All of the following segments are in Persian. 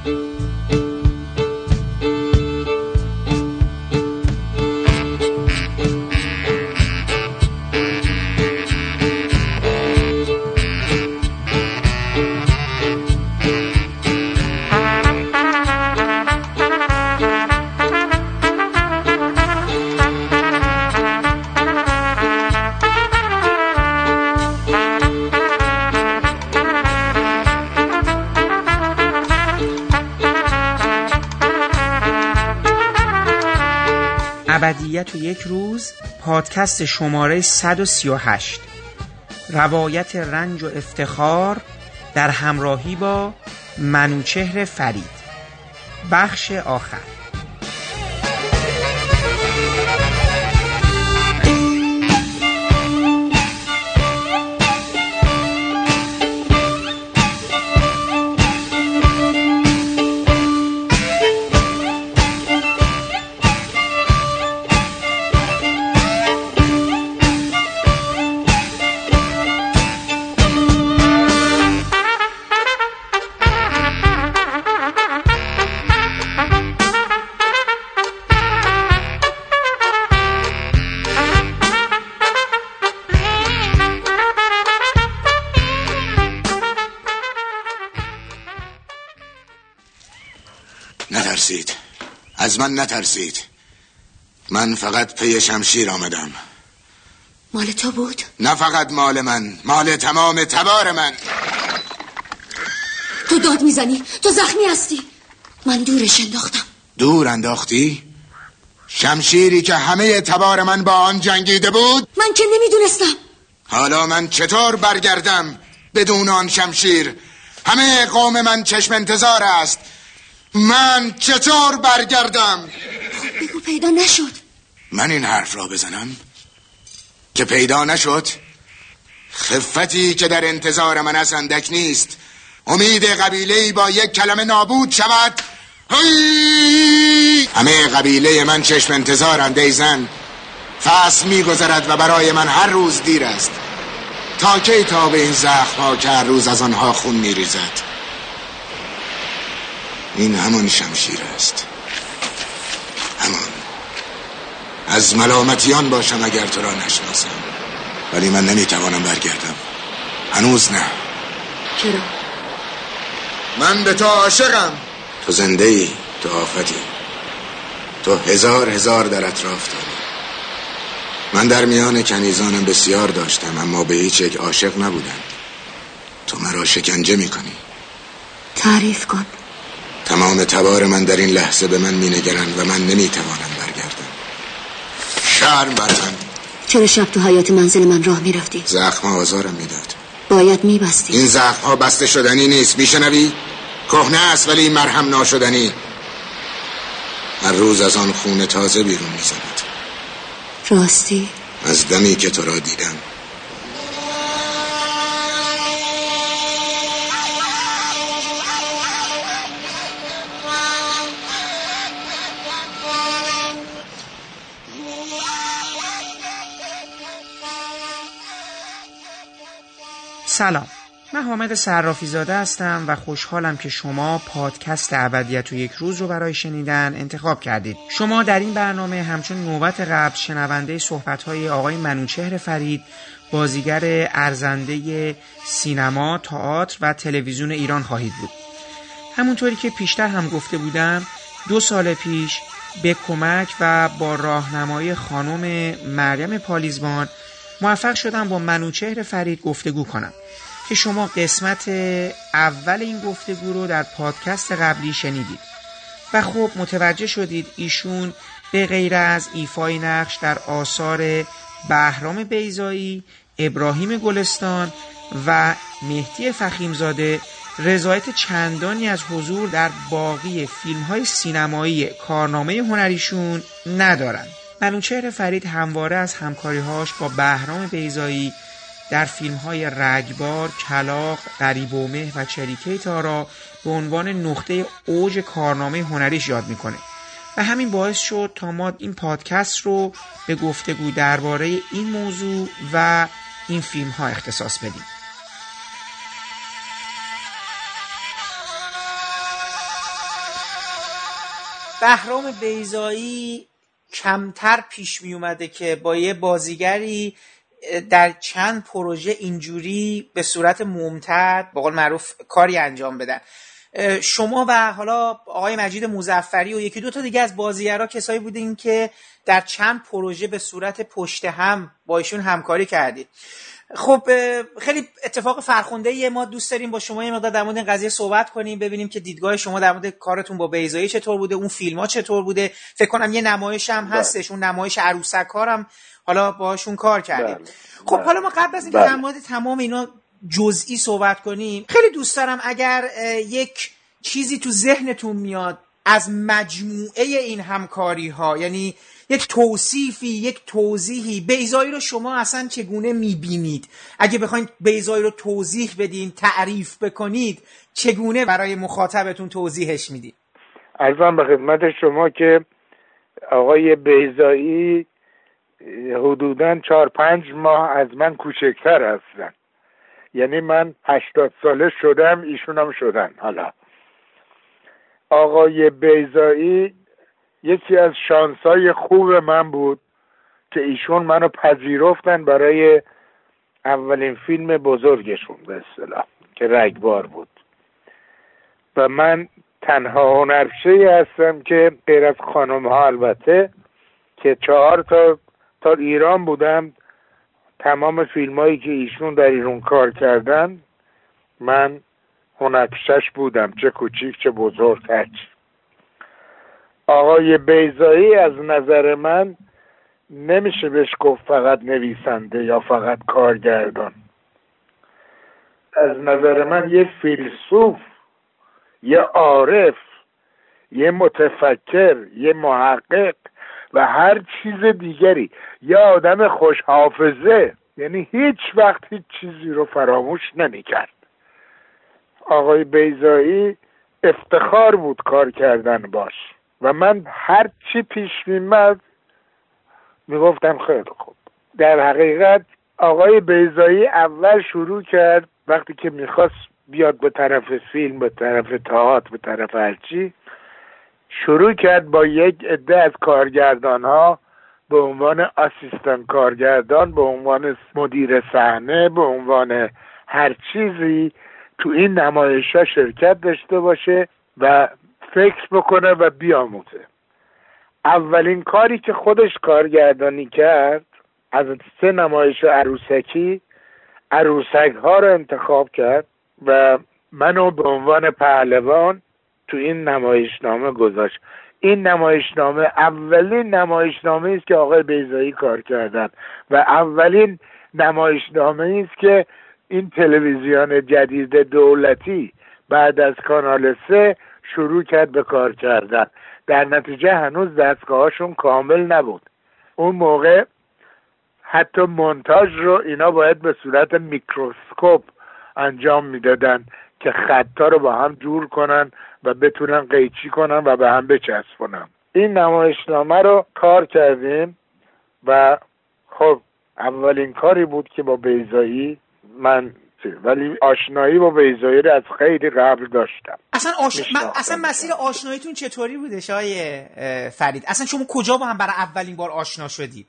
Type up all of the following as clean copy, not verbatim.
ابدیت و یک روز، پادکست شماره 138. روایت رنج و افتخار در همراهی با منوچهر فرید. بخش آخر. نترسید، از من نترسید. من فقط پی شمشیر آمدم. مال تو بود؟ نه فقط مال من، مال تمام تبار من. تو داد میزنی، تو زخمی هستی. من دورش انداختم. دور انداختی؟ شمشیری که همه تبار من با آن جنگیده بود؟ من که نمیدونستم. حالا من چطور برگردم بدون آن شمشیر؟ همه قوم من چشم انتظار است. من چطور برگردم؟ خب بگو پیدا نشد. من این حرف را بزنم که پیدا نشد؟ خفتی که در انتظار من از اندک نیست. امید قبیله‌ای با یک کلمه نابود شود. همه قبیله من چشم انتظارند ای زن. فصل می‌گذرد و برای من هر روز دیر است. تا کی تا به این زخم‌ها که هر روز از آنها خون می‌ریزد؟ این همان شمشیر است، همان. از ملامتیان باشم اگر تو را نشناسم، ولی من نمیتوانم برگردم. هنوز نه. چرا؟ من به تو عاشقم. تو زنده ای، تو آفتی، تو هزار در اطراف داری. من در میان کنیزانم بسیار داشتم، اما به هیچ یک عاشق نبودم. تو مرا شکنجه میکنی. تعریف کن. تمام تبار من در این لحظه به من مینگرند و من نمیتوانم برگردم. شرم بر من. چرا شب تو حیات منزل من راه میرفتی؟ زخم‌ها آزارم میداد. باید میبستی. این زخم‌ها بسته شدنی نیست، میشنوی؟ کهنه است ولی مرهم ناشدنی. هر روز از آن خون تازه بیرون میزند. راستی؟ از دمی که تو را دیدم. سلام، من حامد صرافی زاده هستم و خوشحالم که شما پادکست ابدیت و یک روز رو برای شنیدن انتخاب کردید. شما در این برنامه همچون نوبت قبل شنونده صحبت‌های آقای منوچهر فرید، بازیگر ارزنده سینما، تئاتر و تلویزیون ایران خواهید بود. همونطوری که پیشتر هم گفته بودم، 2 سال پیش به کمک و با راهنمایی خانم مریم پالیزبان موفق شدم با منوچهر فرید گفتگو کنم که شما قسمت اول این گفتگو رو در پادکست قبلی شنیدید و خب متوجه شدید ایشون به غیر از ایفای نقش در آثار بهرام بیضایی، ابراهیم گلستان و مهدی فخیمزاده رضایت چندانی از حضور در باقی فیلم‌های سینمایی کارنامه هنریشون ندارن. منوچهر فرید همواره از همکاری‌هاش با بهرام بیضایی در فیلم‌های رگبار، کلاغ، غریب و مه و چریکه تارا به عنوان نقطه اوج کارنامه هنریش یاد میکنه و همین باعث شد تا ما این پادکست رو به گفتگو درباره این موضوع و این فیلم‌ها اختصاص بدیم. بهرام بیضایی کمتر پیش می اومده که با یه بازیگری در چند پروژه اینجوری به صورت ممتد به قول معروف کاری انجام بدن. شما و حالا آقای مجید مظفری و یکی دو تا دیگه از بازیگرا کسایی بودین که در چند پروژه به صورت پشت هم با ایشون همکاری کردید. خب خیلی اتفاق فرخنده‌ایه. ما دوست داریم با شما یه مقدار در مورد این قضیه صحبت کنیم، ببینیم که دیدگاه شما در مورد کارتون با بیضایی چطور بوده، اون فیلم‌ها چطور بوده. فکر کنم یه نمایش هم هستش، اون نمایش عروسک‌ها هم حالا باهاشون کار کردیم. خب حالا ما قبل از اینکه در مورد تمام اینا جزئی صحبت کنیم، خیلی دوست دارم اگر یک چیزی تو ذهنتون میاد از مجموعه این همکاری‌ها، یعنی یک توصیفی، یک توضیحی، بیضایی رو شما اصلا چگونه میبینید؟ اگه بخواید بیضایی رو توضیح بدین، تعریف بکنید، چگونه برای مخاطبتون توضیحش میدید؟ عرضم به خدمت شما که آقای بیضایی حدوداً 4-5 ماه از من کوچکتر هستن. یعنی من 80 ساله شدم، ایشون هم شدن. حالا آقای بیضایی یکی از شانسای خوب من بود که ایشون منو پذیرفتن برای اولین فیلم بزرگشون به اصطلاح که رگبار بود و من تنها هنرپیشه‌ای هستم که غیر از خانم‌ها البته که 4 تا ایران بودم. تمام فیلمایی که ایشون در ایران کار کردن من هنرپیشه‌اش بودم، چه کوچیک چه بزرگ. آقای بیضایی از نظر من نمیشه بهش گفت فقط نویسنده یا فقط کارگردان. از نظر من یه فیلسوف، یه عارف، یه متفکر، یه محقق و هر چیز دیگری، یه آدم خوش حافظه، یعنی هیچ وقت هیچ چیزی رو فراموش نمی‌کرد. آقای بیضایی افتخار بود کار کردن باش و من هر چی پیش می‌آمد میگفتم خیلی خوب. در حقیقت آقای بیضایی اول شروع کرد وقتی که میخواست بیاد به طرف فیلم، به طرف تئاتر، به طرف هرچی، شروع کرد با یک عده از کارگردان ها به عنوان اسیستان کارگردان، به عنوان مدیر صحنه، به عنوان هر چیزی تو این نمایش‌ها شرکت داشته باشه و فکر بکنه و بیاموزه. اولین کاری که خودش کارگردانی کرد از 3 نمایش عروسکی، عروسک‌ها رو انتخاب کرد و منو به عنوان پهلوان تو این نمایشنامه گذاشت. این نمایشنامه اولین نمایشنامه است که آقای بیضایی کار کردن و اولین نمایشنامه است که این تلویزیون جدید دولتی بعد از کانال 3 شروع کرد به کار کردن. در نتیجه هنوز دستگاهاشون کامل نبود. اون موقع حتی مونتاژ رو اینا باید به صورت میکروسکوپ انجام میدادن که خطا رو با هم جور کنن و بتونن قیچی کنن و به هم بچسبونن. این نمایشنامه رو کار کردیم و خب اولین کاری بود که با بیضایی من، ولی آشنایی با بیضایی رو از خیلی قبل داشتم. اصلا مسیر آشناییتون چطوری بوده آقای فرید؟ اصلا شما کجا با هم برای اولین بار آشنا شدید؟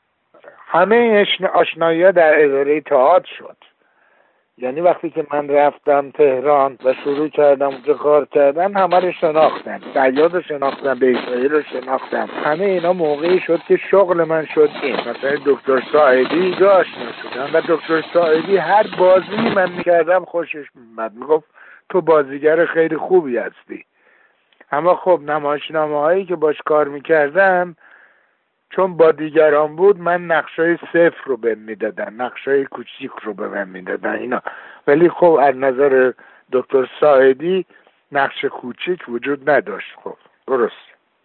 همه آشنایی‌ها در اداره تئاتر شد. یعنی وقتی که من رفتم تهران و شروع کردم اونجا کار کردن، همه رو شناختم. صیاد رو شناختم، بیضایی رو شناختم. همه اینا موقعی شد که شغل من شد این. مثلا دکتر ساعدی اینجا آشنا شدم و دکتر ساعدی هر بازی من میکردم خوشش میومد، میگفت تو بازیگر خیلی خوبی هستی. اما خب نمایشنامه هایی که باش کار میکردم چون با دیگران بود، من نقشای صفر رو بهم میدادن، نقشای کوچیک رو بهم میدادن اینا. ولی خب از نظر دکتر ساعدی نقش کوچیک وجود نداشت. خب درست.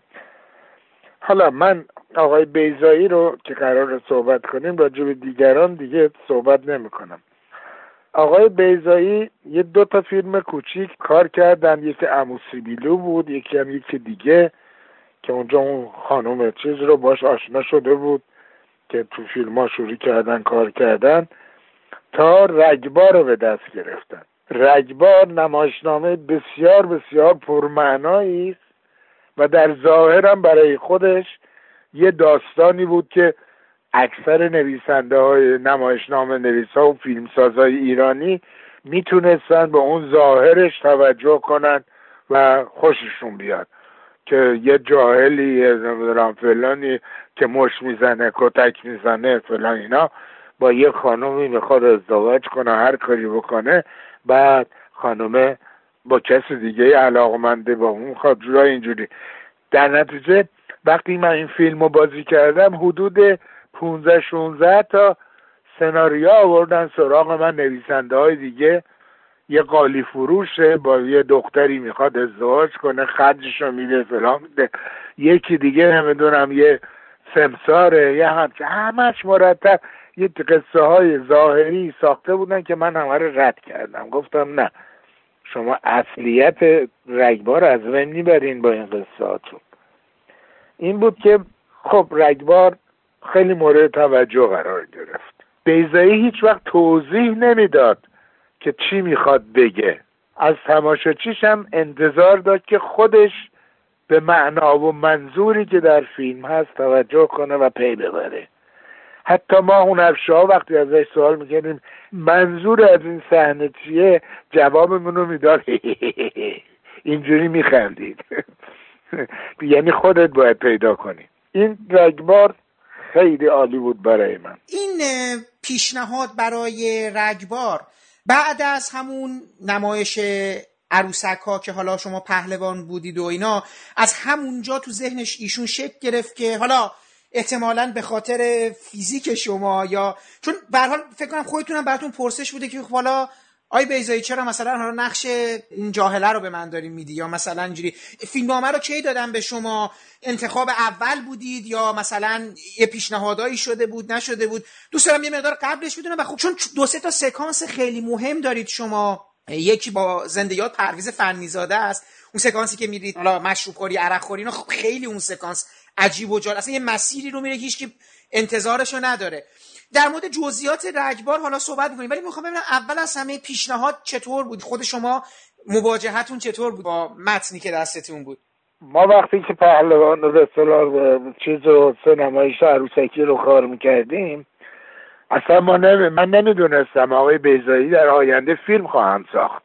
حالا من آقای بیضایی رو که قرار صحبت کنیم، راجع به دیگران دیگه صحبت نمی کنم. آقای بیضایی 2 تا فیلم کوچیک کار کردن، یکی عمو سیبیلو بود، یکی هم یکی دیگه که اونجا اون خانم چیز رو باش آشنا شده بود که تو فیلم ها شروع کردن کار کردن تا رگبار رو به دست گرفتن. رگبار نمایشنامه بسیار بسیار پرمعنایی است و در ظاهرم برای خودش یه داستانی بود که اکثر نویسنده های نمایشنامه نویسا و فیلمسازهای ایرانی میتونستن به اون ظاهرش توجه کنن و خوششون بیاد که یه جاهلی نمیدونم فلانی که مش میزنه کتک میزنه فلان اینا با یه خانومی میخواد ازدواج کنه هر کاری بکنه، بعد خانومه با کسی دیگه علاقمنده با اون خواد جورای اینجوری. در نتیجه وقتی من این فیلم رو بازی کردم حدود 15-16 تا سناریو آوردن سراغ من نویسنده های دیگه. یه قالی فروشه با یه دختری میخواد ازدواج کنه، خرجشو میده فلان میده، یکی دیگه نمیدونم یه سمساره، یه همش مرتب یه قصه های ظاهری ساخته بودن که من همه رو رد کردم. گفتم نه، شما اصلیت رگبار از بین میبرین با این قصهاتون. این بود که خب رگبار خیلی مورد توجه قرار گرفت. بیضایی هیچ وقت توضیح نمیداد که چی میخواد بگه. از تماشاچیش هم انتظار داشت که خودش به معنا و منظوری که در فیلم هست توجه کنه و پی ببره. حتی ما هنرپیشه‌ها وقتی ازش سوال میکنیم منظور از این صحنه چیه، جوابمون رو میداد اینجوری میخندید. یعنی خودت باید پیدا کنی. این رگبار خیلی عالی بود برای من. این پیشنهاد برای رگبار بعد از همون نمایش عروسک ها که حالا شما پهلوان بودید و اینا، از همونجا تو ذهنش ایشون شکل گرفت که حالا احتمالاً به خاطر فیزیک شما یا چون به هر حال فکر کنم خودتونم براتون پرسش بوده که حالا آی بیضایی چرا مثلا حالا نقش این جاهله رو به من دارین میدی، یا مثلا اینجوری فیلمنامه رو کی دادن به شما، انتخاب اول بودید یا مثلا یه پیشنهادایی شده بود نشده بود؟ دوست دارم یه مقدار قبلش بدونم. و خب چون 2-3 تا سکانس خیلی مهم دارید شما، یکی با زنده یاد پرویز فنیزاده است، اون سکانسی که میرید حالا مشروب خوری عرق خوری اینا، خب خیلی اون سکانس عجیب و جالب، اصلا یه مسیری رو میره که هیچ کی انتظارشو نداره. در مورد جزئیات رگبار حالا صحبت می‌کنیم، ولی میخوام ببینم اول از همه پیشنهاد چطور بود؟ خود شما مواجهتون چطور بود با متنی که دستتون بود؟ ما وقتی که پهلوان رو به اصطلاح چیز رو نمایش عروسکی رو کار میکردیم، اصلا من نمیدونستم آقای بیضایی در آینده فیلم خواهم ساخت،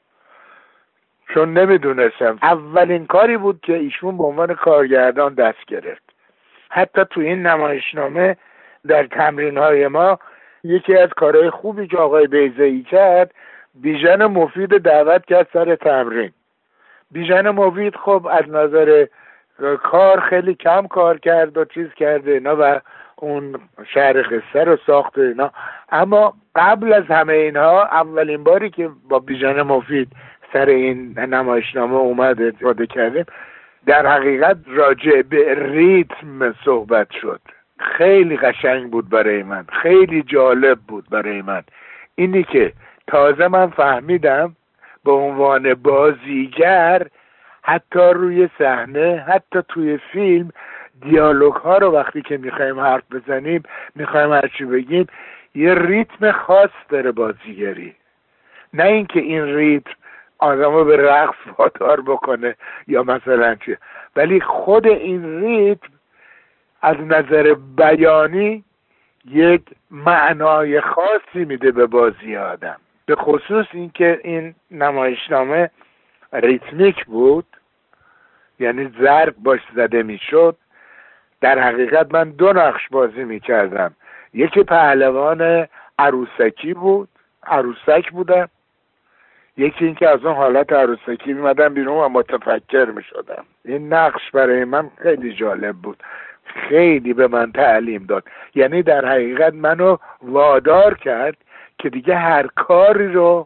چون نمیدونستم. اولین کاری بود که ایشون به عنوان کارگردان دست گرفت. حتی تو این نمایشنامه در تمرین‌های ما یکی از کارهای خوبی که آقای بیضایی کرد، بیژن مفید دعوت کرد سر تمرین. بیژن مفید خب از نظر کار خیلی کم کار کرد و چیز کرده اینا و اون شهر قصه رو ساخت اینا، اما قبل از همه اینها اولین باری که با بیژن مفید سر این نمایشنامه اومد استفاده کردیم، در حقیقت راجع به ریتم صحبت شد. خیلی قشنگ بود برای من، خیلی جالب بود برای من. اینی که تازه من فهمیدم به عنوان بازیگر حتی روی صحنه، حتی توی فیلم، دیالوگ ها رو وقتی که میخوایم حرف بزنیم، میخوایم هرچی بگیم، یه ریتم خاص داره بازیگری. نه اینکه این ریتم آدمو به رقص وادار بکنه یا مثلا چی، ولی خود این ریتم از نظر بیانی یک معنای خاصی میده به بازی آدم. به خصوص اینکه این نمایشنامه ریتمیک بود، یعنی ضرب باش زده میشد. در حقیقت من 2 نقش بازی میکردم، یکی پهلوان عروسکی بود، عروسک بودم، یکی این که از اون حالت عروسکی میمدم بیرون و متفکر میشدم. این نقش برای من خیلی جالب بود، خیلی به من تعلیم داد. یعنی در حقیقت منو وادار کرد که دیگه هر کاری رو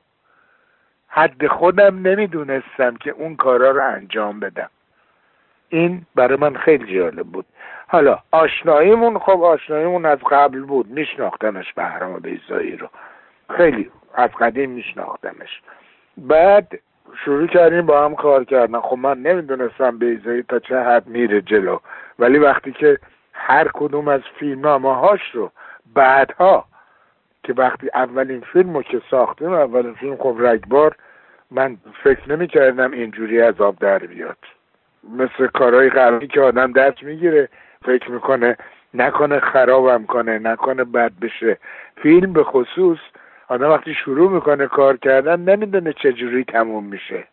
حد خودم نمیدونستم که اون کارا رو انجام بدم. این برای من خیلی جالب بود. حالا آشناییمون از قبل بود، میشناختمش بهرام بیضایی رو، خیلی از قدیم میشناختمش. بعد شروع کردیم با هم کار کردن. خب من نمیدونستم بیضایی تا چه حد میره جلو، ولی وقتی که هر کدوم از فیلمنامه‌هاش رو بعدها که وقتی اولین فیلمو که ساختیم، اولین فیلم خب رگبار، من فکر نمی کردم اینجوری از آب در بیاد. مثل کارهای قبلی که آدم دست میگیره فکر میکنه نکنه خرابم کنه، نکنه بد بشه. فیلم به خصوص آدم وقتی شروع میکنه کار کردن نمیدونه چجوری تموم میشه،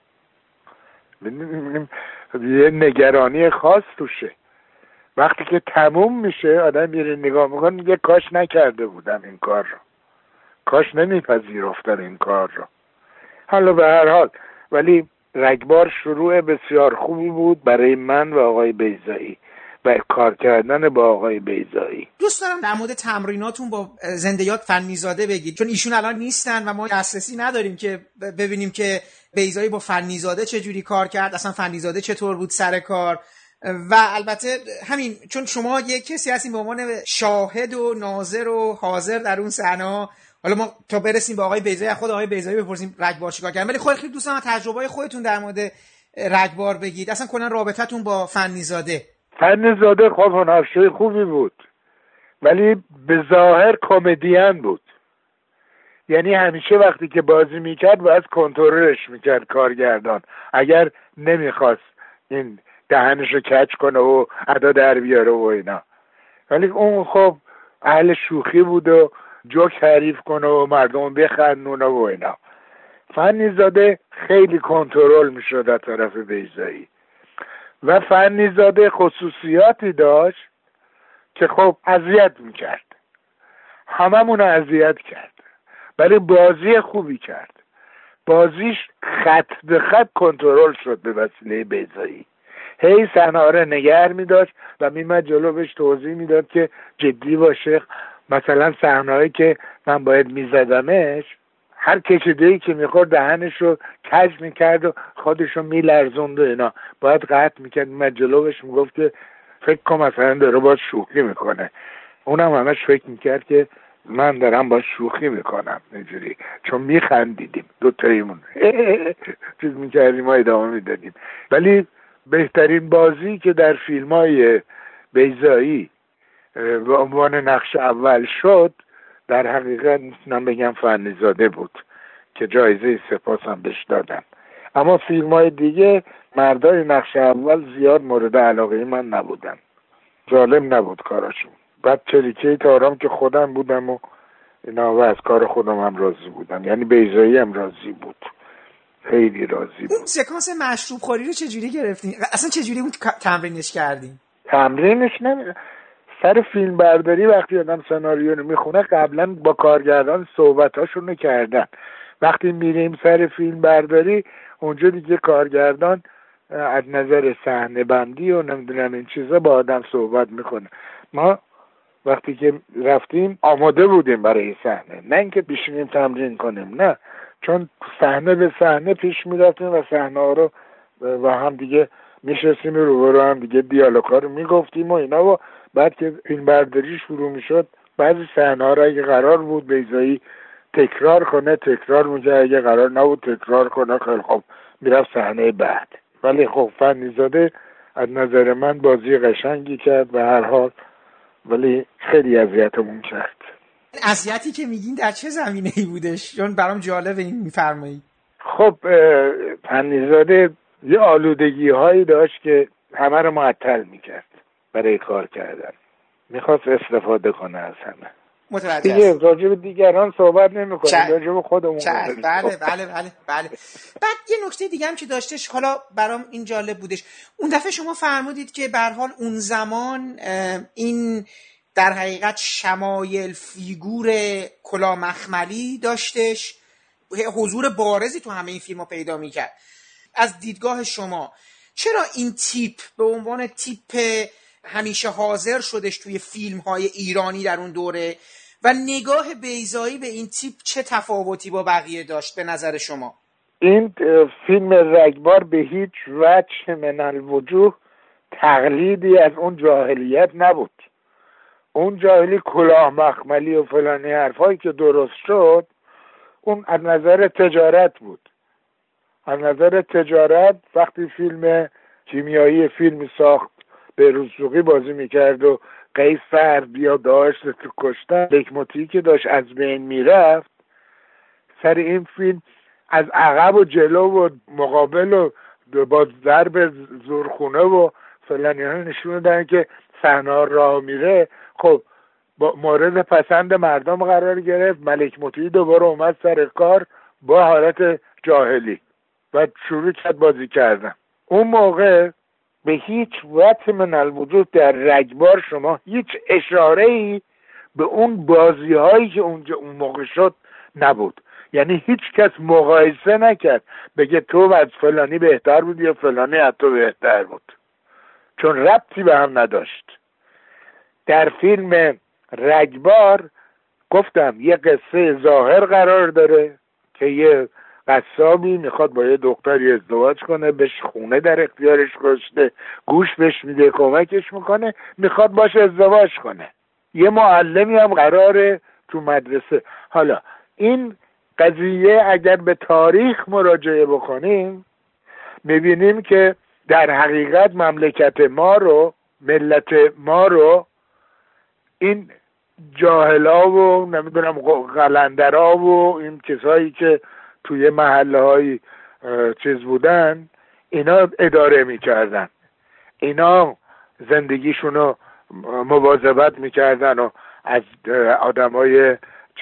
یه نگرانی خاص توشه. وقتی که تموم میشه آدم میره نگاه میکنه میگه کاش نکرده بودم این کار رو، کاش نمیپذیرفتم این کار رو. حالا به هر حال ولی رگبار شروع بسیار خوبی بود برای من و آقای بیضایی و کار کردن با آقای بیضایی. دوست دارم در مورد تمریناتون با زنده‌یاد فنی‌زاده بگید، چون ایشون الان نیستن و ما دسترسی نداریم که ببینیم که بیضایی با فنی‌زاده چجوری کار کرد، اصلا فنی‌زاده چطور بود سر کار. و البته همین چون شما یک کسی هستین به عنوان شاهد و ناظر و حاضر در اون صحنه، حالا ما تا برسیم به آقای بیضایی خود آقای بیضایی بپرسیم رگبار چیکار کردن، ولی خیلی دوست دارم تجربه خودتون در مورد رگبار بگید، اصلا کلا رابطتون با فنی‌زاده. فنی‌زاده خب هنرپیشه خوبی بود ولی به ظاهر کمدین بود، یعنی همیشه وقتی که بازی میکرد باید کنترلش میکرد کارگردان، اگر نمیخواست این دهنشو کج کنه و ادا در بیاره و اینا. ولی اون خب اهل شوخی بود و جوک تعریف کنه و مردم بخندونه و اینا. فنی‌زاده خیلی کنترل میشد از طرف بیضایی و فنی‌زاده خصوصیاتی داشت که خب اذیت میکرد، هممون اذیت کرد، ولی بازی خوبی کرد. بازیش خط به خط کنترل شد به وسیله بیضایی. هی صحنه رو نگه می‌داشت و میمد جلو بهش توضیح میداد که جدی باشه. مثلا صحنه‌ای که من باید میزدمش هر کشیده‌ای که میخورد دهنش رو کج میکرد و خودش رو میلرزوند و اینا، باید قطع میکرد میمد جلو بهش میگفت که فکر کنم مثلا داره باید شوخی میکنه. اونم همش فکر میکرد که من دارم با شوخی میکنم اینجوری، چون میخندیدیم دوتاییمون چیز میکردیم و ادامه میدادیم. ولی بهترین بازی که در فیلم‌های بیضایی به عنوان نقش اول شد در حقیقت میتونم بگم فنی‌زاده بود که جایزه سپاس هم بهش دادن. اما فیلم‌های دیگه مردای نقش اول زیاد مورد علاقه من نبودن، جالب نبود کاراشون. بعد چریکه تارام که خودم بودم و اینا و از کار خودم هم راضی بودم، یعنی بیضایی هم راضی بود، خیلی راضی بود. اون سکانس مشروب خوری رو چجوری گرفتین؟ اصلا چجوری اون تمرینش کردین؟ تمرینش سر فیلم برداری وقتی آدم سناریو رو میخونه قبلا با کارگردان صحبتاشون رو کردن. وقتی میریم سر فیلم برداری اونجا دیگه کارگردان از نظر صحنه بندی و نمیدونم این چیزا با آدم صحبت میکنه. ما وقتی که رفتیم آماده بودیم برای صحنه، نه اینکه بشینیم تمرین کنیم، نه، چون صحنه به صحنه پیش میرفتیم و صحنه ها رو و هم دیگه میشستیم روبرو هم دیگه دیالوگا رو میگفتیم و اینا. و بعد که فیلم برداری شروع میشد بعضی صحنه ها رو اگه قرار بود بیضایی تکرار کنه تکرار میکرد، اگه قرار نبود تکرار کنه خیلی خب میرفت صحنه بعد. ولی خب فنی‌زاده از نظر من بازی قشنگی کرد به هر حال، ولی خیلی اذیتمون کرد. اذیتی که میگین در چه زمینه‌ای بودش؟ چون برام جالبه این میفرمایید. خب فنی‌زاده یه آلودگی هایی داشت که همه رو معطل میکرد برای کار کردن، میخواست استفاده کنه از همه. متوجه دیگه راجع به دیگران صحبت نمی‌کنیم، راجع به خودمون. بله. بعد یه نکته دیگه هم که داشتش، حالا برام این جالب بودش، اون دفعه شما فرمودید که به هر حال اون زمان این در حقیقت شمایل فیگور کلاه مخملی داشتش، حضور بارزی تو همه این فیلم‌ها پیدا می‌کرد. از دیدگاه شما چرا این تیپ به عنوان تیپ همیشه حاضر شدش توی فیلم‌های ایرانی در اون دوره و نگاه بیضایی به این تیپ چه تفاوتی با بقیه داشت به نظر شما؟ این فیلم رگبار به هیچ وجه من الوجوه تقلیدی از اون جاهلیت نبود. اون جاهلی کلاه مخملی و فلانی حرفایی که درست شد اون از نظر تجارت بود. از نظر تجارت وقتی فیلم کیمیایی فیلم ساخت بهروز سوقی بازی میکرد و قیصر بیا داشت تو کشتن لکموتی که داشت از بین میرفت، سر این فیلم از عقب و جلو و مقابل و با ضرب زورخونه و فلانی ها نشون دادن که صحنه راه میره. خب با مورد پسند مردم قرار گرفت. ملک مطیع دوباره اومد سر کار با حالت جاهلی و شروع کرد بازی کردن. اون موقع به هیچ وجه من الوجود در رگبار شما هیچ اشاره‌ای به اون بازی هایی که اونجا اون موقع شد نبود. یعنی هیچ کس مقایسه نکرد بگه تو از فلانی بهتر بودی یا فلانی از تو بهتر بود، چون ربطی به هم نداشت. در فیلم رگبار گفتم یه قصه ظاهر قرار داره که یه قصابی میخواد با یه دختری ازدواج کنه، بهش خونه در اختیارش گذاشته، گوش بهش میده، کمکش میکنه، میخواد باش ازدواج کنه. یه معلمی هم قراره تو مدرسه. حالا این قضیه اگر به تاریخ مراجعه بکنیم میبینیم که در حقیقت مملکت ما رو، ملت ما رو، این جاهلا و نمیدونم قلندرا و این کسایی که توی محله های چیز بودن، اینا اداره میکردن، اینا زندگیشونو مواظبت میکردن و از آدمای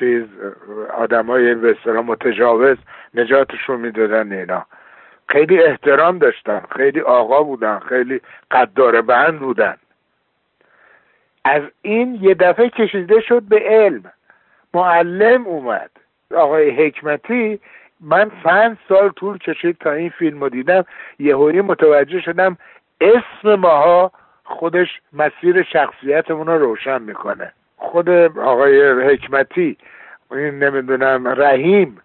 به اصطلاح متجاوز نجاتشون میدادن. اینا خیلی احترام داشتن، خیلی آقا بودن، خیلی قدار بند بودن. از این یه دفعه کشیده شد به علم. معلم اومد، آقای حکمتی. من 5 سال طول کشید تا این فیلم رو دیدم. یهویی متوجه شدم اسم ماها خودش مسیر شخصیتمون رو روشن میکنه. خود آقای حکمتی، این نمیدونم رحیم،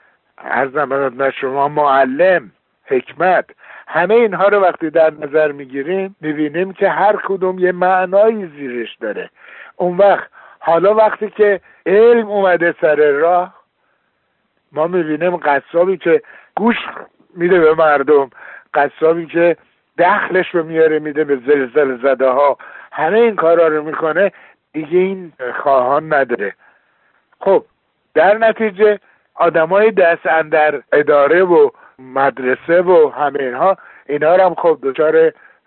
عرضم شما، معلم، حکمت، همه اینها رو وقتی در نظر میگیریم میبینیم که هر کدوم یه معنایی زیرش داره. اون وقت حالا وقتی که علم اومده سر راه، ما میبینیم قصابی که گوش میده به مردم، قصابی که دخلش رو میاره میده به زلزله زده ها، همه این کارا رو میکنه، دیگه این خواهان نداره. خب در نتیجه آدمای دست اندر اداره و مدرسه و همه اینها، اینا رو هم خب دچار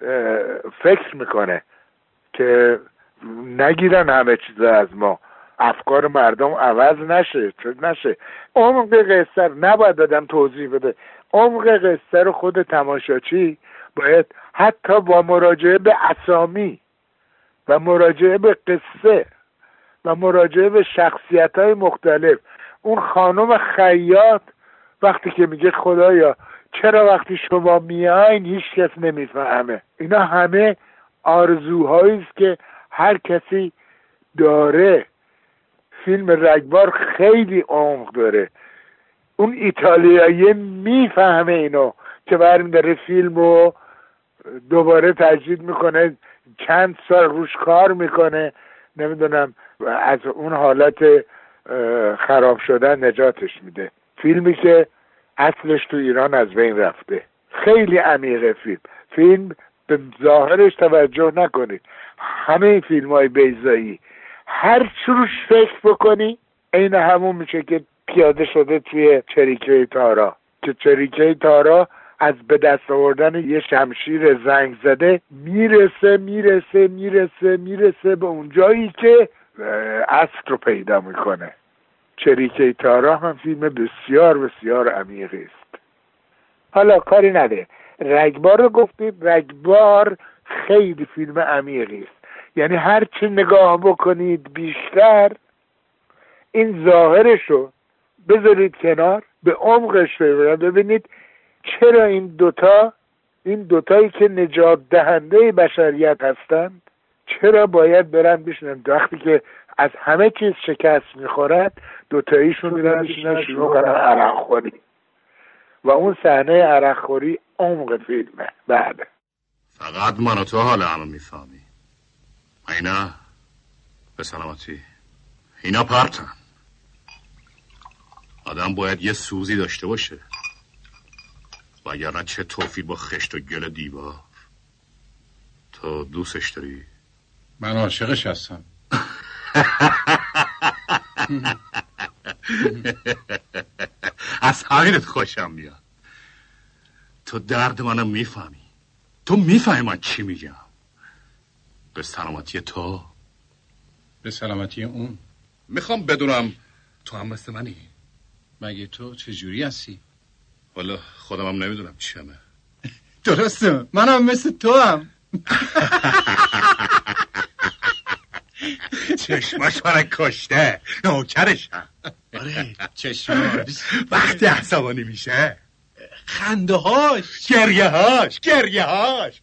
فکر میکنه که نگیرن همه چیز از ما، افکار مردم عوض نشه. عمق قصه نباید دادم توضیح بده. عمق قصه رو خود تماشاچی باید حتی با مراجعه به اسامی و مراجعه به قصه و مراجعه به شخصیت‌های مختلف، اون خانم خیاط وقتی که میگه خدایا چرا وقتی شما میاین هیچ کس نمیفهمه، اینا همه آرزوهایی است که هر کسی داره. فیلم رگبار خیلی عمق داره. اون ایتالیایی میفهمه اینو که برمی داره فیلمو دوباره تجدید میکنه، چند سال روش کار میکنه، نمیدونم از اون حالت خراب شدن نجاتش میده. فیلمی که اصلش تو ایران از بین رفته. خیلی عمیقه فیلم به ظاهرش توجه نکنید. همه این فیلم های بیضایی هر چروش فکر بکنی این همون میشه که پیاده شده توی چریکه تارا، که چریکه تارا از به دست آوردن یه شمشیر زنگ زده میرسه به اون جایی که اصل رو پیدا میکنه. چریکه تارا هم فیلم بسیار بسیار عمیقی است. حالا کاری نده، رگبار رو گفتید. رگبار خیلی فیلم عمیقی است. یعنی هر چی نگاه بکنید بیشتر این ظاهرش رو بذارید کنار، به عمقش ببینید چرا این دوتایی که نجات دهنده بشریت هستند چرا باید برن بشنن وقتی که از همه چیز شکست میخورد دوتاییشون میرن بشنن شروع کنن عرق خوری و اون صحنه عرق خوری عمق فیلمه. بعد فقط من و تو حال همه میفهمی. اینا به سلامتی، اینا پرتن. آدم باید یه سوزی داشته باشه و اگر نه چه توفی با خشت و گل دیوار. تو دوستش داری؟ من عاشقش هستم. از همینت خوشم میاد. تو درد منو میفهمی. تو میفهمی من چی میگم. به سلامتی تو، به سلامتی اون. میخوام بدونم تو هم مثل منی. مگه تو چجوری هستی؟ والا خودم هم نمیدونم چیمه. درسته، منم مثل تو هم. چشماش منو کشته، نوکرشم. آره چشماش وقتی عصبانی میشه، خنده هاش، گریه هاش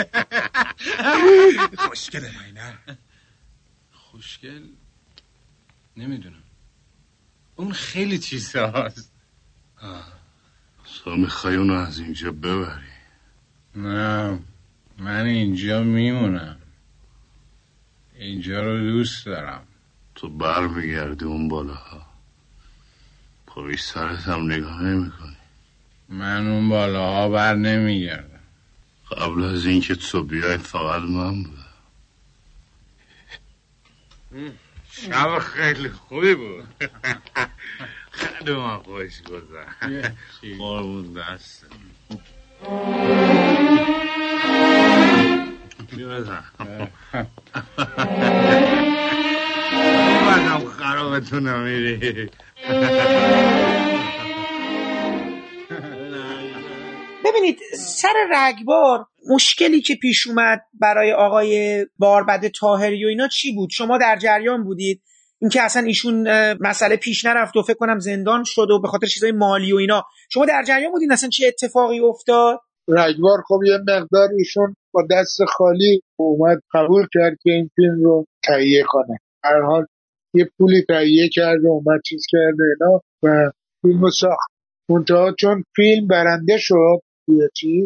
خوشگله نه؟ خوشگل نمیدونم، اون خیلی چیزهاست. تو میخوای اونو از اینجا ببری؟ نه، من اینجا میمونم. اینجا رو دوست دارم. تو بر میگردی اون بالاها، پای سرت هم نگاه نمی کنی. من اون بالاها بر نمیگردم. قبل از اینکه تو بیای فقط من بودم. شب خیلی خوبی بود. خیلی من خوش گذشت. قربون دستم. بزن بازم خرابتون نمیری. ببینید سر رگبار مشکلی که پیش اومد برای آقای باربد طاهری و اینا چی بود؟ شما در جریان بودید؟ اینکه اصلا ایشون مسئله پیش نرفت و فکر کنم زندان شد و به خاطر چیزای مالی و اینا، شما در جریان بودید اصلا چه اتفاقی افتاد؟ رگبار خب یه مقدار ایشون با دست خالی اومد قبول کرد که این فیلم رو تهیه کنه. هر حال یه پولی تهیه کرد و اومد چیز کرد اینا و فیلم رو ساخت. منتها چون فیلم برنده شد یه چیز،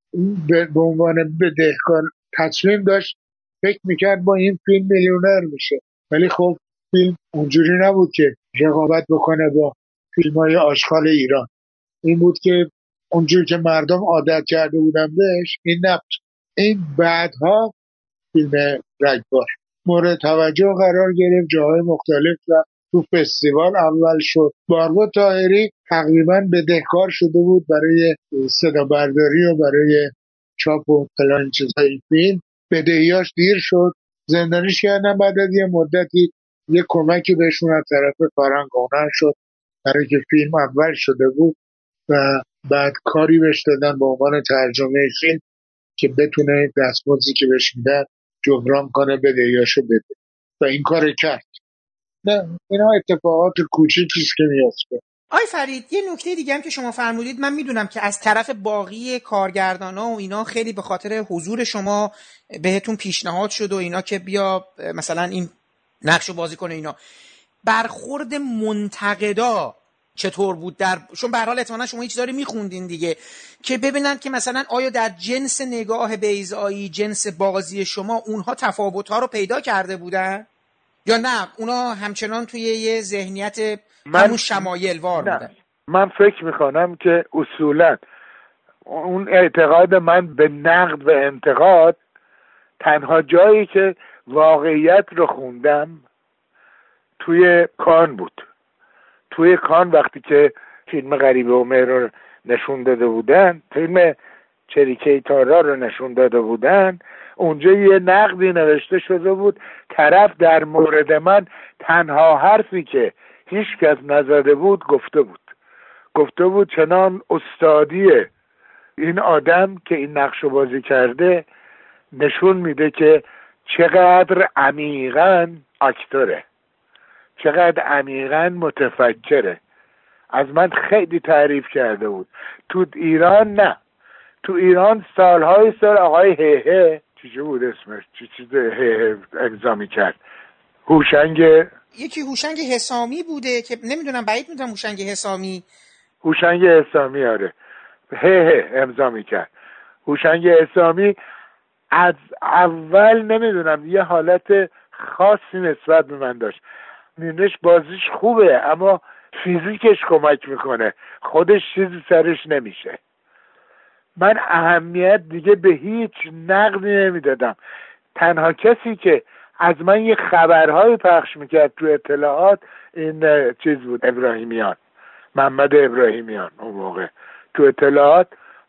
به عنوان بدهکار تصمیم داشت، فکر میکرد با این فیلم میلیونر میشه، ولی خب فیلم اونجوری نبود که رقابت بکنه با فیلم های آشغال ایران. این بود که اونجوری که مردم عادت کرده بودن بهش این نبود. این بعدها فیلم رگبار مورد توجه قرار گرفت، جاهای مختلف و تو فستیوال اول شد. باربد طاهری تقریبا بدهکار شده بود برای صدا برداری و برای چاپ و فلان چیزای فیلم. بدهیاش دیر شد، زندانیش کردن. بعد از یه مدتی یه کمکی بهشون از طرف کارن گونن شد برای که فیلم اول شده بود و بعد کاری بهش دادن به عنوان ترجمه فیلم که بتونه دستمزدی که بهش میدن جبران کنه بدهیاشو بده و این کار کرد. نه اینا اتفاقات کوچیکیست که میفته. آی فرید یه نکته دیگه هم که شما فرمودید، من میدونم که از طرف باقی کارگردانا و اینا خیلی به خاطر حضور شما بهتون پیشنهاد شد و اینا که بیا مثلا این نقشو بازی کنه اینا. برخورد منتقدا چطور بود؟ چون به هر حال احتمالاً شما یه چیزایی میخوندین دیگه که ببینن که مثلا آیا در جنس نگاه بیضایی، جنس بازی شما اونها تفاوت‌ها رو پیدا کرده بودن یا نه اونا همچنان توی یه ذهنیت همون شمایل وار بودن؟ من فکر میکنم که اصولا اون اعتقاد من به نقد و انتقاد تنها جایی که واقعیت رو خوندم توی کان بود. توی کان وقتی که فیلم غریبه عمر رو نشون داده بودن، فیلم چریکه تارا رو نشون داده بودن، اونجا یه نقدی نوشته شده بود. طرف در مورد من تنها حرفی که هیچ کس نزده بود گفته بود چنان استادیه این آدم که این نقشو بازی کرده نشون میده که چقدر عمیقاً اکتوره، چقدر عمیقاً متفکره. از من خیلی تعریف کرده بود. تو ایران نه، تو ایران سالهای سال آقای هه چی بود اسمش، چیز هه امضا میکرد، یکی هوشنگ حسامی بوده که نمیدونم، بعید میدونم هوشنگ حسامی آره هه امضا میکرد. هوشنگ حسامی از اول نمیدونم یه حالت خاصی نسبت به من داشت. میبینیش بازیش خوبه اما فیزیکش کمک میکنه، خودش چیزی سرش نمیشه. من اهمیت دیگه به هیچ نقدی نمیدادم. تنها کسی که از من یه خبرهای پخش میکرد تو اطلاعات این چیز بود، ابراهیمیان، محمد ابراهیمیان. اون موقع تو اطلاعات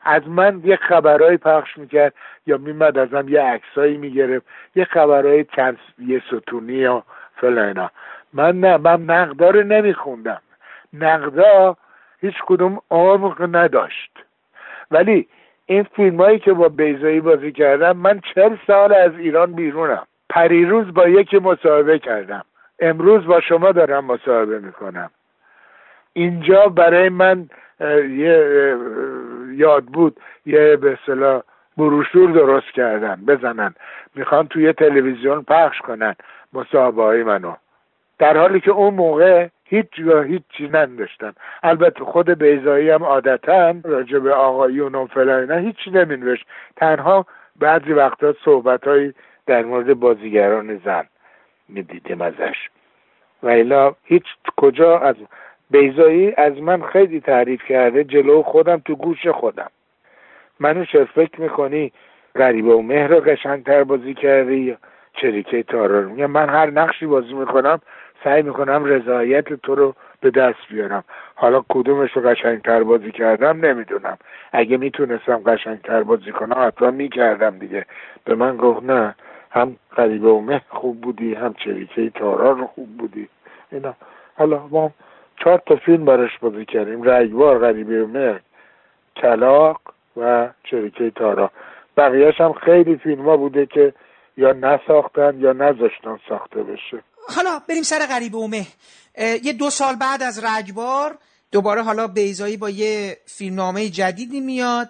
از من یه خبرهای پخش میکرد یا میمد ازم یه عکسایی میگرفت، یه خبرهای چند یه ستونی یا فلان. من نقدا رو نمیخوندم، نقدا هیچ کدوم عمق نداشت. ولی این فیلمایی که با بیضایی بازی کردم، من 40 سال از ایران بیرونم، پریروز با یکی مصاحبه کردم، امروز با شما دارم مصاحبه میکنم. اینجا برای من یه یاد بود، یه به اصطلاح بروشور درست کردن بزنن، میخوان توی تلویزیون پخش کنن مصاحبه های منو، در حالی که اون موقع هیچ چیز نداشتن. البته خود بیضایی هم عادتا راجع به آقایون و فلان هیچی نمینوشت، تنها بعضی وقتا صحبت‌هایی در مورد بازیگران زن میدیدیم ازش. و الا هیچ کجا از بیضایی از من خیلی تعریف کرده جلو خودم تو گوش خودم. منو چه فکر میکنی غریبه و مهر رو قشنگتر بازی کردی یا چریکه تارا رو؟ میگم من هر نقشی بازی میکنم سعی میکنم رضایت تو رو به دست بیارم. حالا کدومش رو قشنگتر بازی کردم نمیدونم، اگه میتونستم قشنگتر بازی کنم حتما میکردم دیگه. به من گفت نه، هم غریبه و مهر خوب بودی، هم چریکه تارا رو خوب بودی. اینا حالا ما 4 تا فیلم براش بازی کردیم، رگبار، غریبه و مهر، کلاغ و چریکه تارا. بقیهش هم خیلی فیلم ها بوده که یا نساختن یا نذاشتن ساخته بشه. حالا بریم سر غریبه و مهر. یه 2 سال بعد از رگبار دوباره حالا بیضایی با یه فیلمنامه جدیدی میاد.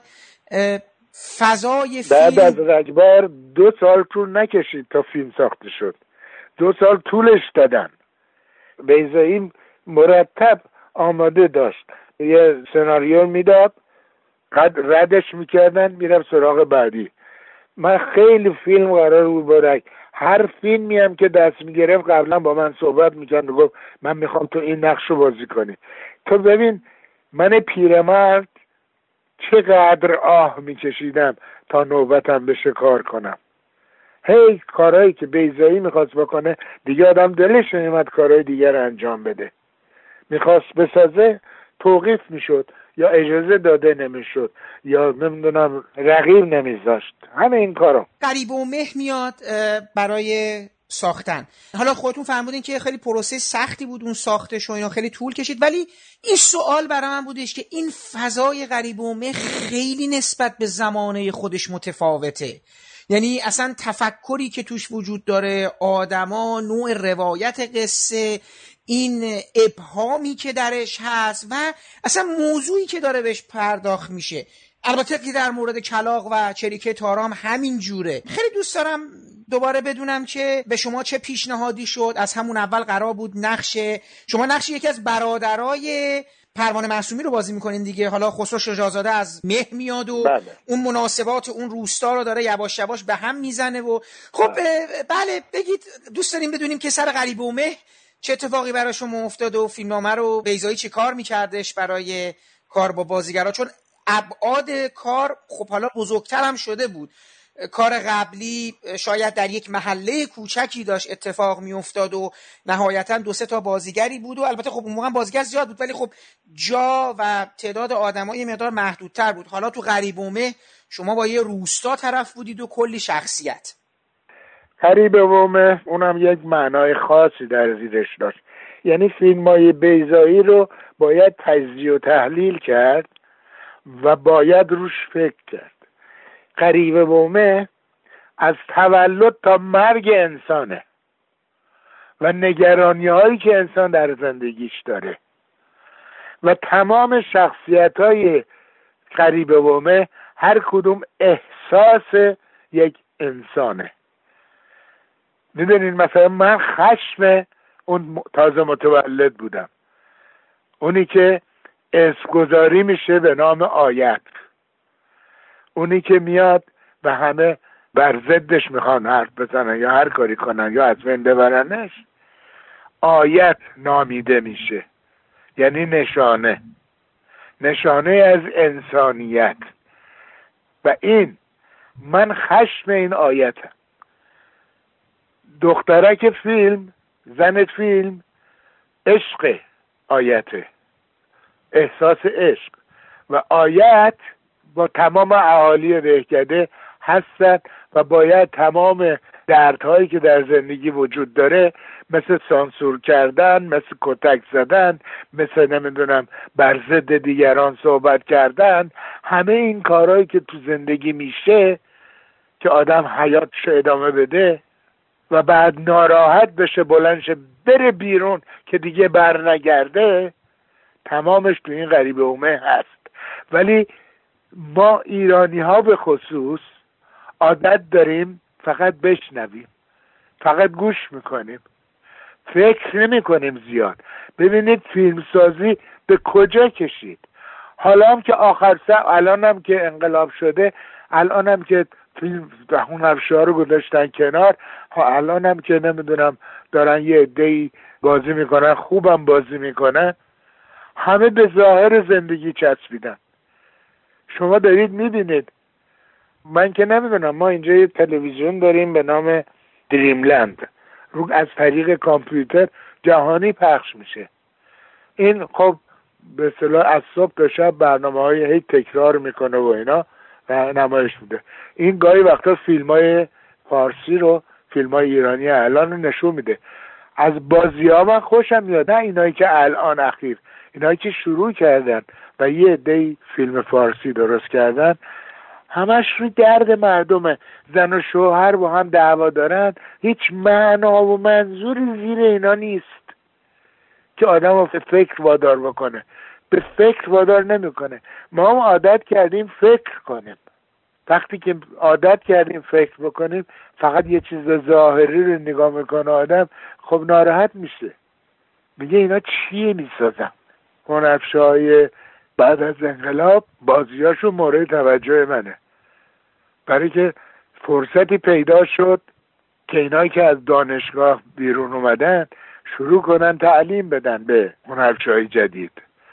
فضای بعد فیلم از رگبار 2 سال طول نکشید تا فیلم ساخته شد، 2 سال طولش دادن. بیضایی مرتب آماده داشت، یه سناریو میداد، ردش میکردن، میرم سراغ بعدی. من خیلی فیلم قرار بود برای هر فیلمی هم که دست میگرفت قبلا با من صحبت میکرد و گفت من میخوام تو این نقش رو بازی کنی. تو ببین من پیرمرد چقدر آه میکشیدم تا نوبتم بشه کار کنم. هی کارهایی که بیضایی میخواست بکنه دیگه آدم دلش نمیاد کارهای دیگر انجام بده، میخواست بسازه توقیف میشد یا اجازه داده نمیشد یا نمیدونم رقیب نمیذاشت. همه این کارا. غریبه و مهر میاد برای ساختن. حالا خودتون فرمودین که خیلی پروسه سختی بود اون ساختش و اینا، خیلی طول کشید، ولی این سوال برای من بودش که این فضای غریبه و مهر خیلی نسبت به زمانه خودش متفاوته. یعنی اصلا تفکری که توش وجود داره، آدما، نوع روایت قصه، این ابهامی که درش هست و اصلا موضوعی که داره بهش پرداخت میشه. البته که در مورد کلاغ و چریکه تارا هم همین جوره. خیلی دوست دارم دوباره بدونم که به شما چه پیشنهادی شد. از همون اول قرار بود شما نقش یکی از برادرای پروانه معصومی رو بازی میکنین دیگه. حالا خسرو شجاع‌زاده از مه میاد و بله. اون مناسبات اون روستا رو داره یواش یواش به هم میزنه و خب بله بگید، دوست داریم بدونیم که سر غریبه و مه چه اتفاقی برای شما افتاد و فیلمنامه رو بیضایی چی کار میکردش برای کار با بازیگرا، چون ابعاد کار خب حالا بزرگتر هم شده بود. کار قبلی شاید در یک محله کوچکی داشت اتفاق می افتاد و نهایتا 2-3 تا بازیگری بود و البته خب اون موقع بازیگر زیاد بود ولی خب جا و تعداد آدمای یه مقدار محدودتر بود. حالا تو غریبه و مه شما با یه روستا طرف بودید و کلی شخصیت. غریبه و مه اونم یک معنای خاصی در زیرش داشت. یعنی فیلم‌های بیضایی رو باید تجزیه و تحلیل کرد و باید روش فکر کرد. غریبه و مه از تولد تا مرگ انسانه و نگرانی هایی که انسان در زندگیش داره و تمام شخصیت های غریبه و مه هر کدوم احساس یک انسانه. میدونین مثلا من خشم اون تازه متولد بودم، اونی که اسمگذاری میشه به نام آیت، اونی که میاد و همه بر ضدش میخوان حرف بزنن یا هر کاری کنن یا از بین ببرنش، آیت نامیده میشه. یعنی نشانه از انسانیت. و این من خشم این آیتم. دخترک فیلم، زن فیلم، عشق آیته، احساس عشق. و آیت با تمام اهالی دهکده هستن و باید تمام دردهایی که در زندگی وجود داره، مثل سانسور کردن، مثل کتک زدن، مثل نمیدونم بر ضد دیگران صحبت کردن، همه این کارهایی که تو زندگی میشه که آدم حیاتشو ادامه بده و بعد ناراحت بشه بلند شه بره بیرون که دیگه بر نگرده، تمامش تو این غریبه اومه هست. ولی ما ایرانی ها به خصوص عادت داریم فقط بشنویم، فقط گوش میکنیم، فکر نمی کنیم زیاد. ببینید فیلمسازی به کجا کشید. حالا هم که آخر الان هم که انقلاب شده، الان هم که فیلم هنرپیشه‌ها رو گذاشتن کنار، الان هم که نمیدونم دارن یه عده‌ای بازی میکنن، خوبم بازی میکنن، همه به ظاهر زندگی چسبیدن. شما دارید میبینید، من که نمیدونم، ما اینجا یه تلویزیون داریم به نام دریملند، رو از طریق کامپیوتر جهانی پخش میشه. این خب به اصطلاح از صبح تا شب برنامه‌های هی تکرار میکنه و اینا و نمایش میده. این گاهی وقتا فیلم‌های فارسی رو، فیلم‌های ایرانی الان رو نشون میده. از بازی‌ها من خوشم میاد، نه اینایی که الان اخیر، اینایی که شروع کردن و یه عده‌ای فیلم فارسی درست کردن، همش روی درد مردمه. زن و شوهر با هم دعوا دارن، هیچ معنا و منظوری زیر اینا نیست که آدم رو فکر وادار بکنه. به فکر وادار نمیکنه. ما هم عادت کردیم فکر کنیم. وقتی که عادت کردیم فکر بکنیم، فقط یه چیز ظاهری رو نگاه میکنه آدم، خب ناراحت میشه، میگه اینا چیه میسازم. هنرپیشه‌های بعد از انقلاب بازیاشو مورد توجه منه، برای که فرصتی پیدا شد که اینایی که از دانشگاه بیرون اومدن شروع کنن تعلیم بدن به هنرپیشه‌های جدید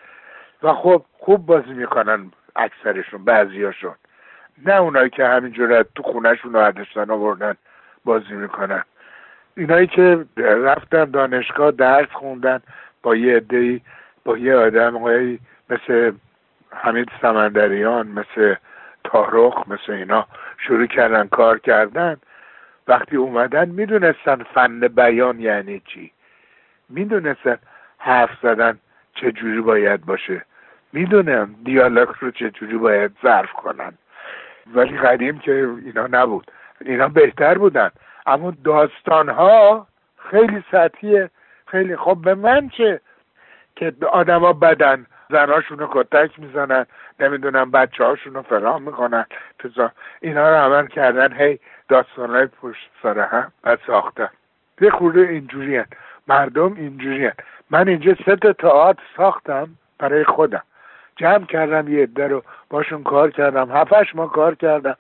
و خب خوب بازی میکنن اکثرشون، بعضیاشون، نه اونایی که همینجوری تو خونهشون رو هدشتن آوردن بازی میکنن. اینایی که رفتن دانشگاه درس خوندن با یه عده‌ای، با یه آدمایی مثل حمید سمندریان، مثل طارق، مثل اینا شروع کردن کار کردن. وقتی اومدن میدونستن فن بیان یعنی چی، میدونستن حرف زدن چجوری باید باشه، میدونن دیالوگ رو چجوری باید ظرف کنن. ولی قدیم که اینا نبود، اینا بهتر بودن، اما داستانها خیلی سطحیه، خیلی. خب به من چه که آدم ها بدن، زناشونو کتک میزنن، نمیدونم بچه هاشونو فلان میکنن، اینا رو عمل کردن، هی داستانهای پشت سر هم و ساختن. یه خورده اینجوری هن. مردم اینجوری هن. من اینجا 3 تئاتر ساختم برای خودم، جمع کردم یه عده رو باشون کار کردم، 7-8 ماه کار کردم،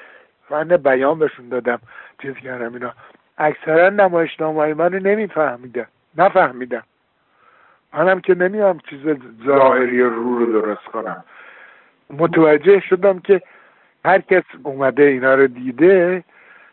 فن بیان بهشون دادم، چیز کردم. اینا اکثرا نمایشنامه‌های منو نفهمیدم. منم که نمیام چیز ظاهری رو درست کنم. متوجه شدم که هر کس اومده اینا رو دیده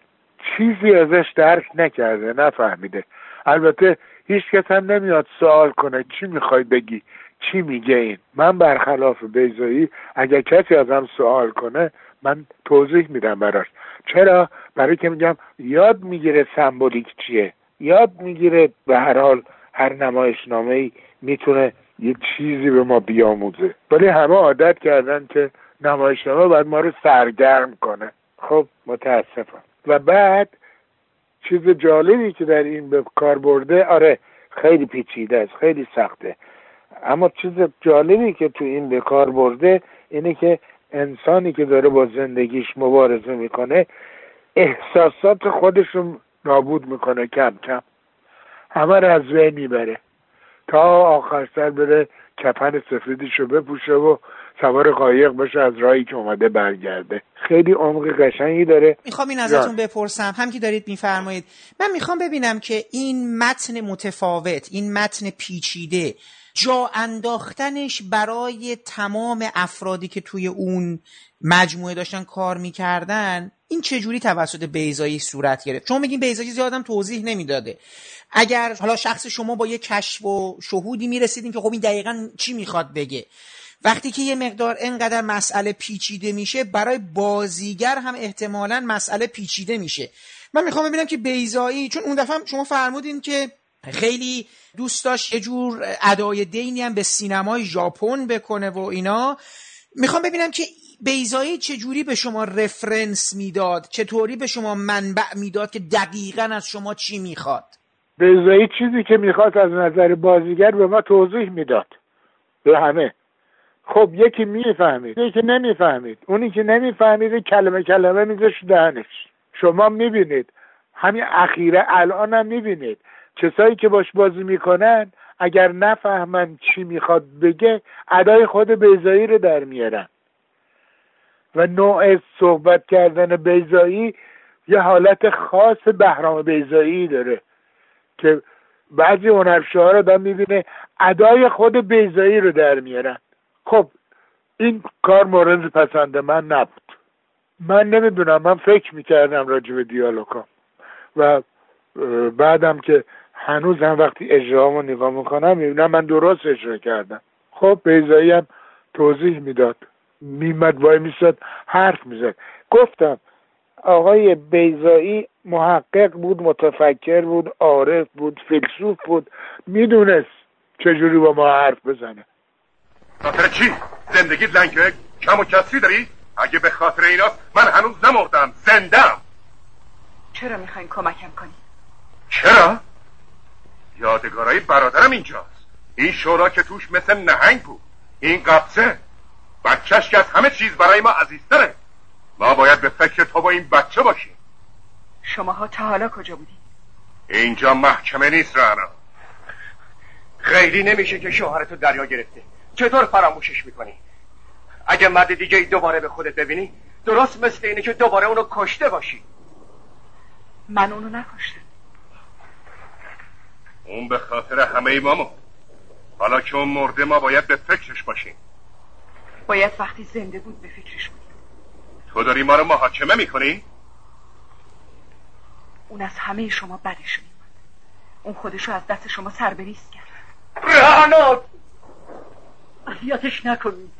چیزی ازش درک نکرده، نفهمیده. البته هیچ کس هم نمیاد سوال کنه چی میخوای بگی، چی میگه این. من برخلاف بیضایی اگر کسی ازم سوال کنه من توضیح میدم براش. چرا؟ برای که میگم یاد میگیره سمبولیک چیه، یاد میگیره. به هر حال هر نمایشنامه‌ای میتونه یه چیزی به ما بیاموزه. ولی همه عادت کردن که نمایشنامه باید ما رو سرگرم کنه. خب متاسفم. و بعد چیز جالبی که در این به کار برده، آره خیلی پیچیده است، خیلی سخته، اما چیز جالبی که تو این به کار برده اینه که انسانی که داره با زندگیش مبارزه میکنه احساسات خودش رو نابود میکنه، کم کم همه رو از بین میبره تا آخر سر بره کفن سفیدشو بپوشه و سوار قایق بشه از راهی که اومده برگرده. خیلی عمق قشنگی داره. میخوام این ازتون بپرسم، هم که دارید میفرمایید، من میخوام ببینم که این متن متفاوت، این متن پیچیده، جا انداختنش برای تمام افرادی که توی اون مجموعه داشتن کار میکردن، این چجوری توسط بیضایی صورت گرفت؟ چون میگین بیضایی زیادم توضیح نمیداده. اگر حالا شخص شما با یه کشف و شهودی میرسیدین که خب این دقیقاً چی میخواد بگه، وقتی که یه مقدار اینقدر مسئله پیچیده میشه، برای بازیگر هم احتمالاً مسئله پیچیده میشه. من میخوام ببینم که بیضایی، چون اون دفعه شما فرمودین که خیلی دوست داشت یه جور ادای دینی هم به سینمای ژاپن بکنه و اینا، میخوام ببینم که بیضایی چجوری به شما رفرنس میداد، چطوری به شما منبع میداد که دقیقاً از شما چی میخواد؟ بیضایی چیزی که میخواد از نظر بازیگر به ما توضیح میداد، به همه. خب یکی میفهمید، یکی نمیفهمید. اونی که نمیفهمید کلمه کلمه میذاشت دهنش. شما میبینید همین اخیره الان هم میبینید کسایی که باش بازی میکنن اگر نفهمن چی میخواد بگه، ادای خود بیضایی رو در میارن. و نوع صحبت کردن بیضایی یه حالت خاص بهرام بیضایی داره که بعضی هنرپیشه‌ها رو آدم میبینه ادای خود بیضایی رو در میارن. خب این کار مورد پسند من نبود. من نمیدونم، من فکر میکردم راجع به دیالوگام و بعدم که هنوز هم وقتی اجرامو نگاه میکنم میبینم من درست اجرا کردم. خب بیضایی هم توضیح میداد، میمد وای میستاد حرف میزد. گفتم آقای بیضایی محقق بود، متفکر بود، عارف بود، فیلسوف بود، میدونست چجوری با ما حرف بزنه. خاطر چی؟ زندگیت لنگه؟ کم و کسری داری؟ اگه به خاطر ایناست من هنوز نمردم، زندم. چرا میخواین کمکم کنی؟ چرا؟ یادگارای برادرم اینجاست. این شورا که توش مثل نهنگ بود. این قبضه بچهش که از همه چیز برای ما عزیزتره. ما باید به فکر تو با این بچه باشیم. شماها تا حالا کجا بودی؟ اینجا محکمه نیست رعنا. خیلی نمیشه که شوهرتو دریا گرفته. چطور فراموشش میکنی؟ اگه مرد دیگه ای دوباره به خودت ببینی، درست مثل اینه که دوباره اونو کشته باشی. من اونو نکشتم. اون به خاطر همه ما مرد. حالا که اون مرده ما باید به فکرش باشیم. باید وقتی زنده بود به فکرش بودیم. تو داری ما رو محاکمه میکنی؟ اون از همه شما بدش میومد. اون خودشو از دست شما سربریز کرد. رهانا اذیتش نکنی.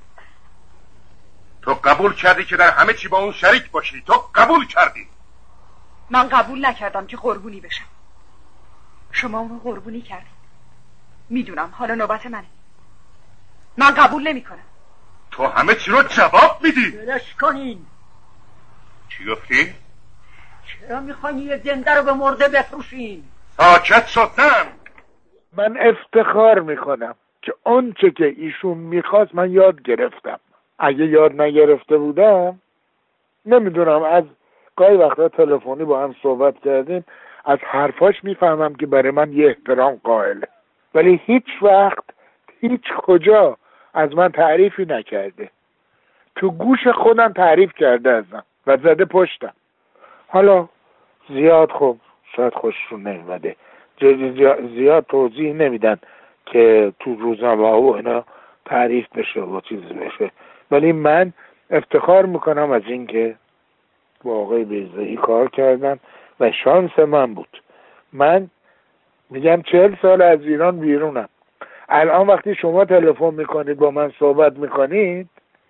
تو قبول کردی که در همه چی با اون شریک باشی. تو قبول کردی. من قبول نکردم که قربونی بشم. شما اونو قربونی کردید. میدونم، حالا نوبت منه. من قبول نمی کنم. تو همه چی رو جواب میدی. بلش کنین. چی گفتی؟ چرا میخواین یه زنده رو به مرده بفروشین؟ ساکت شد زن. من افتخار میکنم که اون چه که ایشون میخواست من یاد گرفتم. اگه یاد نگرفته بودم نمیدونم. از گاهی وقتا تلفنی با هم صحبت کردیم، از حرفاش میفهمم که برای من یه احترام قائله، ولی هیچ وقت هیچ کجا از من تعریفی نکرده. تو گوش خودم تعریف کرده ازم و زده پشتم. حالا زیاد خب شاید خوششون نمیده، زیاد توضیح نمیدن که تو روزنامه و اینا تعریف بشه و چیزی بشه، ولی من افتخار میکنم از این که با آقای بیضایی کار کردم و شانس من بود. من میگم 40 سال از ایران بیرونم. الان وقتی شما تلفن میکنید با من صحبت میکنید،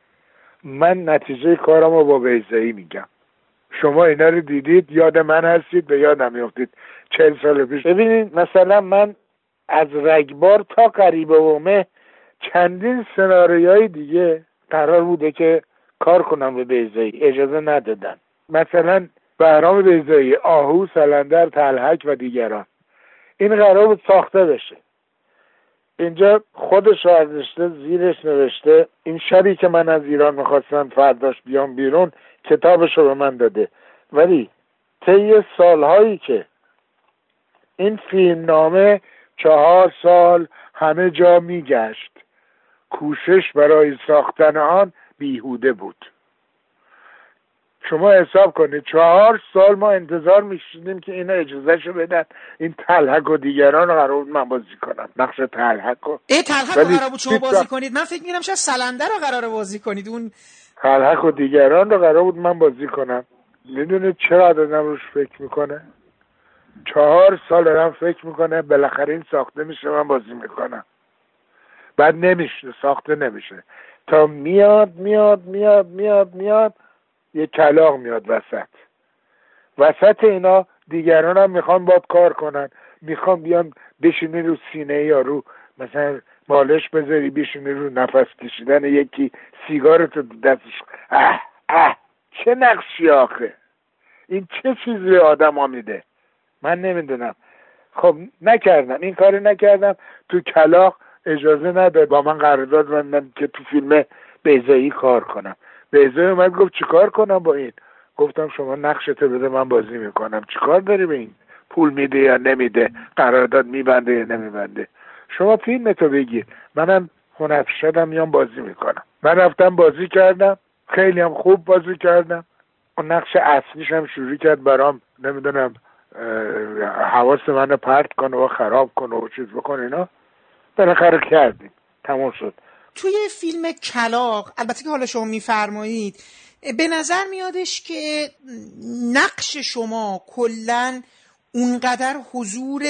من نتیجه کارم رو با بیضایی میگم. شما اینا رو دیدید، یاد من هستید، به یادم میافتید 40 سال پیش. ببینید مثلا من از رگبار تا قریبه ومه چندین سناریوهای دیگه قرار بوده که کار کنم به بیضایی، اجازه ندادن. مثلا بهرام بیضایی، آهو، سلندر، تلحک و دیگران. این قرار بود ساخته بشه. اینجا خودش ارزشته، زیرش نوشته این شبی که من از ایران میخواستم فرداش بیام بیرون کتابش رو به من داده. ولی طی سالهایی که این فیلم نامه 4 سال همه جا میگشت، کوشش برای ساختن آن بیهوده بود. شما حساب کنید 4 سال ما انتظار میشیدیم که اینا اجازهشو بدن این تلحک و دیگران رو قرار بود من بازی کنم، نقش تلحک رو. تلحک رو قرار بود شما بازی کنید؟ من فکر می‌کردم شاید سلندر رو قراره بازی کنید. اون تلحک و دیگران رو قرار بود من بازی کنم. میدونید چرا آدم روش فکر میکنه؟ 4 سال دارم فکر میکنه بالاخره این ساخته میشه من بازی میکنم. بعد نمیشه، ساخته نمیشه. تا میاد یه کلاغ میاد وسط اینا دیگران هم میخوان باد کار کنن، میخوان بیان بشینی رو سینه یا رو مثلا مالش بذاری بشینی رو نفس کشیدن یکی، سیگارتو دستش. چه نقشی آخه این؟ چه چیزی آدم ها میده؟ من نمیدونم. خب نکردم این کاری، نکردم. تو کلاغ اجازه نداد با من قرارداد بندن که تو فیلم بیضایی کار کنم. بیضایی اومد گفت چیکار کنم با این؟ گفتم شما نقشتو بده من بازی میکنم. چیکار داری به این؟ پول میده یا نمیده؟ قرارداد میبنده یا نمیبنده؟ شما فیلمتو بگیر، منم هنرپیشه شدم میام بازی میکنم. من رفتم بازی کردم، خیلی هم خوب بازی کردم. اون نقش اصلیش هم شروع کرد برام نمیدونم حواس منو پرت کنه و خراب کنه و چیز بکنه. اینا بالاخره کردیم، تموم شد. توی فیلم کلاغ البته که حالا شما میفرمایید به نظر میادش که نقش شما کلن اونقدر حضور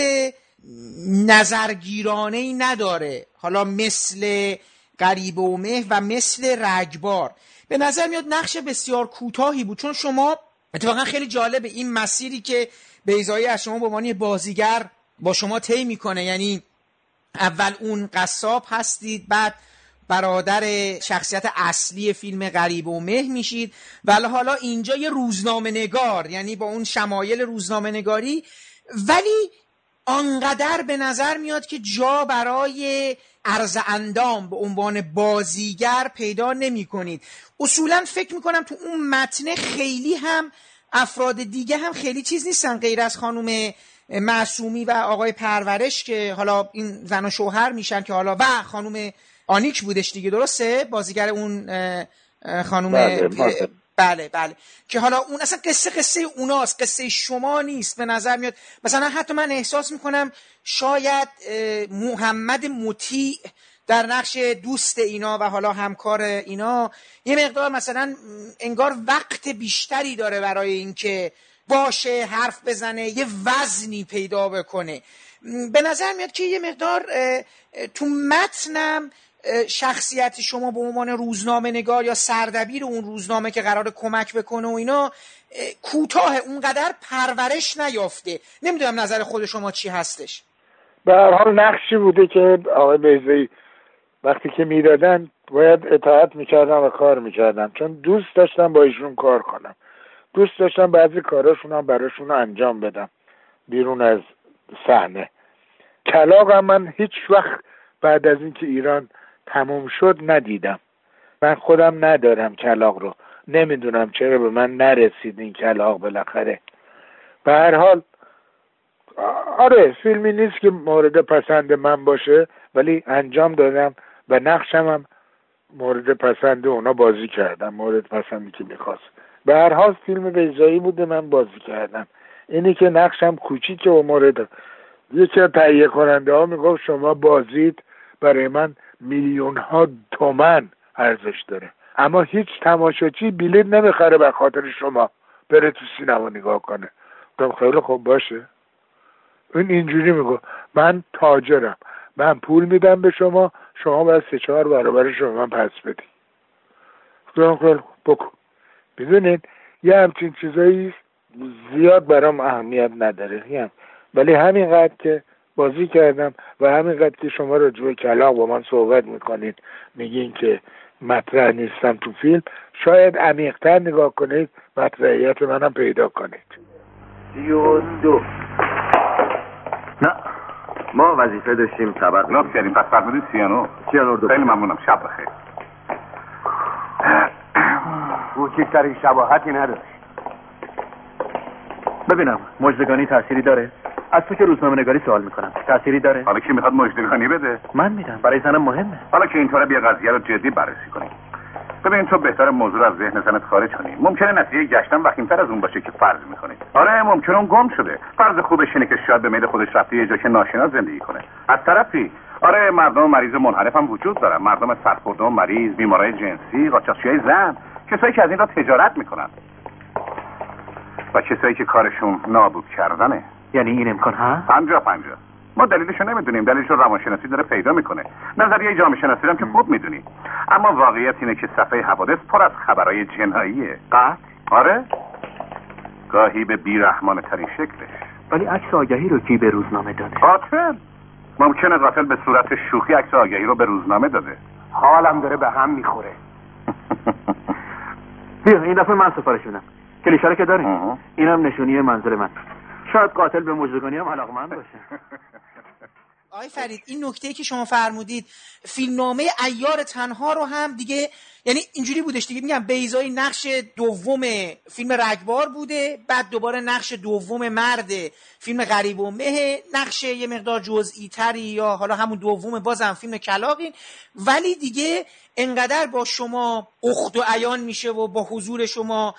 نظرگیرانه‌ای نداره، حالا مثل غریبه و مه و مثل رگبار. به نظر میاد نقش بسیار کوتاهی بود، چون شما اتفاقا خیلی جالبه این مسیری که بیضایی از شما به عنوان بازیگر با شما طی میکنه. یعنی اول اون قصاب هستید، بعد برادر شخصیت اصلی فیلم غریبه و مه میشید و حالا اینجا یه روزنامه نگار، یعنی با اون شمایل روزنامه نگاری، ولی آنقدر به نظر میاد که جا برای عرض اندام به عنوان بازیگر پیدا نمی کنید. اصولا فکر میکنم تو اون متن خیلی هم افراد دیگه هم خیلی چیز نیستن غیر از خانم معصومی و آقای پرورش که حالا این زن و شوهر میشن، که حالا و خانم آنیک بودش دیگه، درسته؟ بازیگر اون خانم بله که حالا اون اصلا قصه اوناست، قصه شما نیست. به نظر میاد مثلا حتی من احساس میکنم شاید محمد مطیع در نقش دوست اینا و حالا همکار اینا یه مقدار مثلا انگار وقت بیشتری داره برای اینکه باشه حرف بزنه، یه وزنی پیدا بکنه. به نظر میاد که یه مقدار تو متنم شخصیت شما به عنوان روزنامه نگار یا سردبیر اون روزنامه که قراره کمک بکنه و اینا کوتاه، اونقدر پرورش نیافته. نمیدونم نظر خود شما چی هستش؟ به هر حال نقشی بوده که آقای بیضایی وقتی که میدادن باید اطاعت میکردم و کار میکردم، چون دوست داشتم با ایشون کار کنم، دوست داشتم بعضی کاراشون هم براشون انجام بدم بیرون از صحنه. کلاغ هم من هیچ وقت بعد از اینکه ایران تموم شد ندیدم. من خودم ندارم کلاغ رو، نمیدونم چرا به من نرسید این کلاغ بالاخره. به هر حال آره فیلمی نیست که مورد پسند من باشه، ولی انجام دادم و نقشم هم مورد پسند اونا بازی کردم، مورد پسندی که میخواست. به هر حال فیلم بیضایی بوده من بازی کردم. اینی که نقشم کوچیکه و مورد یکی از تهیه کننده ها میگفت شما بازید برای من میلیون ها تومن ارزش داره، اما هیچ تماشاچی بلیط نمیخره به خاطر شما بره تو سینما نگاه کنه. گفتم خیلی خوب باشه. این اینجوری میگه من تاجرم، من پول میدم به شما، شما باید 3-4 برابرش رو من پس بدی. گفتم خیلی خوب بکن. میدونید یه همچین چیزایی زیاد برام اهمیت نداره، ولی همینقدر که بازی کردم و همینقدر که شما راجع به کلاغ با من صحبت میکنید میگین که مطرح نیستم تو فیلم، شاید عمیق‌تر نگاه کنید مطرحیت منم پیدا کنید. 32 نه ما وظیفه داشتیم طبق لطف کردیم، پس فرمودید 39. خیلی ممنونم، شب بخیر. کوچکترین شباهتی نداره. ببینم مجدگانی تأثیری داره؟ از تو که روزنامه نگاری سوال میکنم، تأثیری داره؟ حالا کی میخواد مجدگانی بده؟ من میدم، برای زنم مهمه. حالا که اینطوره بیا قضیه رو جدی بررسی کنیم. ببین تو بهتر موضوع از ذهن زنت خارج کنی. ممکنه نتیجه گشتن وخیم‌تر از اون باشه که فرض میکنی. آره ممکنه اون گم شده. فرض خوبش اینه که شاید به میل خودش رفته یه جا که ناشناس زندگی کنه. از طرفی آره مردم مریض منحرف هم وجود دارن، مردم سرخورده و مریض، بیمارای جنسی، قاچاقچیای زن، کسایی که از این را تجارت میکنن و کسایی که کارشون نابود کردنه. یعنی این امکان هست؟ 50-50. ما دلیلشو نمیدونیم، دلیلشو روانشناسی داره پیدا میکنه. نظریه جامعه شناسی هم که خوب میدونی. اما واقعیت اینه که صفحه حوادث پر از خبرهای جناییه. قتل؟ آره، گاهی به بیرحمانه ترین شکلش. ولی عکس آگهی رو کی به روزنامه داده؟ قاتل ممکنه قاتل به صورت شوخی عکس آگهی رو به روزنامه داده. حالم داره به هم میخوره. بیا این دفعه من سفارش میدم. کلیشه رو که داریم. اینم نشونی منزل من. شاید قاتل به مجرمانی هم علاقمند باشه. آقای فرید، این نکته‌ای که شما فرمودید فیلمنامه عیار تنها رو هم دیگه، یعنی اینجوری بودش دیگه، میگم بیضایی نقش دوم فیلم رگبار بوده، بعد دوباره نقش دوم مرد فیلم غریب و مه، نقش یه مقدار جزئی تری یا حالا همون دوم بازم فیلم کلاغین، ولی دیگه انقدر با شما اخت و عیان میشه و با حضور شما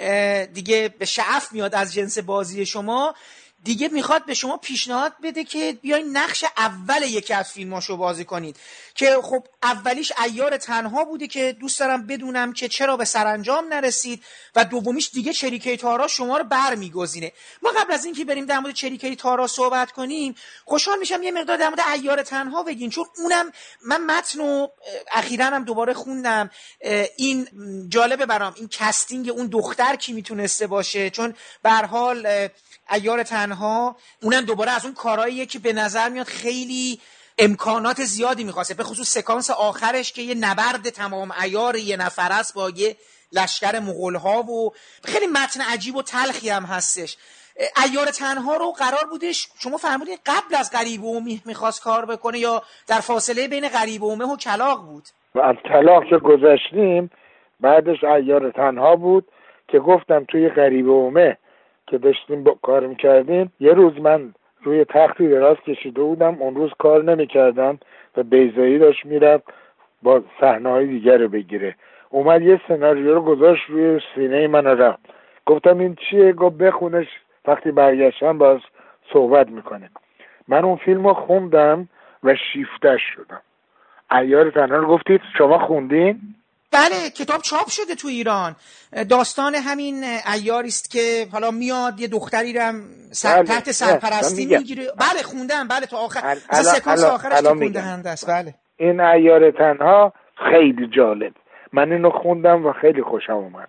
دیگه به شعف میاد از جنس بازی شما، دیگه میخواد به شما پیشنهاد بده که بیاین نقش اول یکی از فیلماشو بازی کنید که خب اولیش عیار تنها بوده که دوست دارم بدونم که چرا به سرانجام نرسید و دومیش دیگه چریکه تارا شما رو برمیگزینه. ما قبل از اینکه بریم در مورد چریکه تارا صحبت کنیم خوشحال میشم یه مقدار در مورد عیار تنها بگین، چون اونم من متنو اخیراً هم دوباره خوندم. این جالبه برام این کاستینگ اون دختر کی میتونسته باشه، چون به هر حال عیار تنها اونم دوباره از اون کارهاییه که به نظر میاد خیلی امکانات زیادی میخواسته، به خصوص سکانس آخرش که یه نبرد تمام عیار یه نفر است با یه لشکر مغول‌ها و خیلی متن عجیب و تلخی هم هستش. عیار تنها رو قرار بودش شما فرمودین قبل از غریب و مه میخواست کار بکنه یا در فاصله بین غریب و مه و کلاغ بود؟ از کلاغ که گذشتیم بعدش عیار تنها بود که گفتم توی غریب و مه که داشتیم کار میکردیم یه روز من روی تختی دراز کشیده بودم، اون روز کار نمیکردم و بیضایی داشت میرفت با صحنه‌های دیگر رو بگیره، اومد یه سناریو رو گذاشت روی سینه من رفت، گفتم این چیه؟ گفت بخونش وقتی برگشتم باز صحبت میکنه. من اون فیلم رو خوندم و شیفتش شدم. عیار تنها رو گفتید شما خوندین؟ بله، کتاب چاپ شده تو ایران. داستان همین عیاری است که حالا میاد یه دختری رو هم تحت سرپرستی میگیره. بله خوندم، بله تو آخر از سکانس آخرش که خونده‌اند است. بله این عیار تنها خیلی جالب، من اینو خوندم و خیلی خوشم اومد.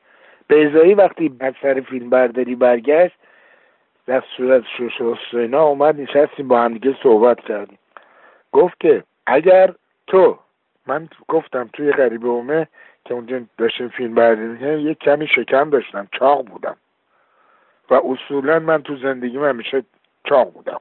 بیضایی وقتی بعد سر فیلم برداری برگشت در صورت شوشوستینا اومد نشستیم با هم دیگه صحبت کردیم، گفت که اگر تو، من گفتم توی غریب اومه که اونجا داشتیم فیلم برداری یک کمی شکم داشتم، چاق بودم و اصولا من تو زندگیم همیشه چاق بودم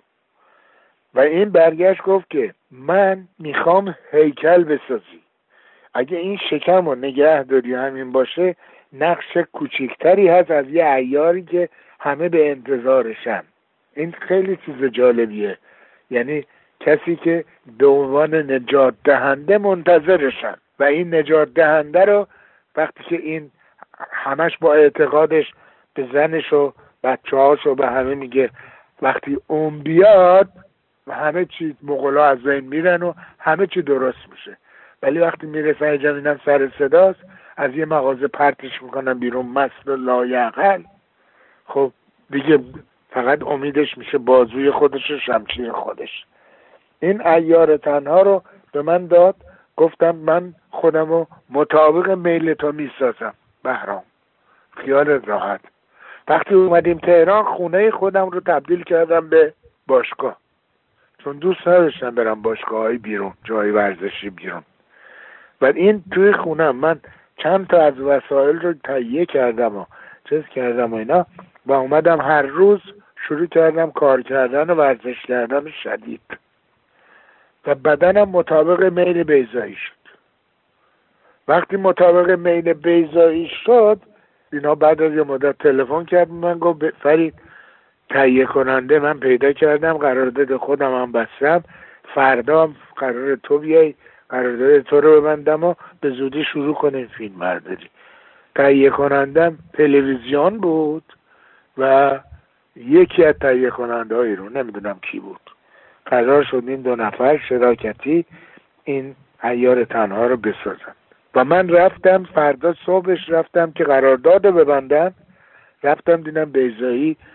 و این برگشت گفت که من میخوام هیکل بسازی، اگه این شکم رو نگه داری همین باشه نقش کوچیکتری هست از یه عیاری که همه به انتظارشن. این خیلی چیز جالبیه، یعنی کسی که به عنوان نجات دهنده منتظرشن و این نجات دهنده رو وقتی که این همش با اعتقادش به زنش و بچه هاش و به همه میگه وقتی اون بیاد همه چی مغلا از بین میرن و همه چی درست میشه، ولی وقتی میرسن اینجا اینم سر صداست از یه مغازه پرتش میکنن بیرون مست و لایعقل، خب دیگه فقط امیدش میشه بازوی خودش و شمشیر خودش. این عیار تنها رو به من داد، گفتم من خودم رو مطابق میل تو میسازم بهرام، خیال راحت. وقتی اومدیم تهران خونه خودم رو تبدیل کردم به باشگاه، چون دوست نداشتم برم باشگاه‌های بیرون، جای ورزشی بیرون، و این توی خونم من چند تا از وسایل رو تهیه کردم و چیز کردم و اینا و اومدم هر روز شروع کردم کار کردن و ورزش کردن شدید و بدنم مطابق میل بیضایی شد. وقتی مطابق میل بیضایی شد اینا بعد از یه مدت تلفن کرد من گفت فرید تهیه کننده من پیدا کردم، قرارداد خودم هم بستم، فردا هم قرار تو بیای قرارداد تو رو ببندم و به زودی شروع کنیم فیلم برداری. تهیه کنندم تلویزیون بود و یکی از تهیه کننده هایی رو نمیدونم کی بود، قرار شد این دو نفر شراکتی این عیار تنها رو بسازن و من رفتم فردا صبحش رفتم که قرارداد ببندم، رفتم دیدم بیضایی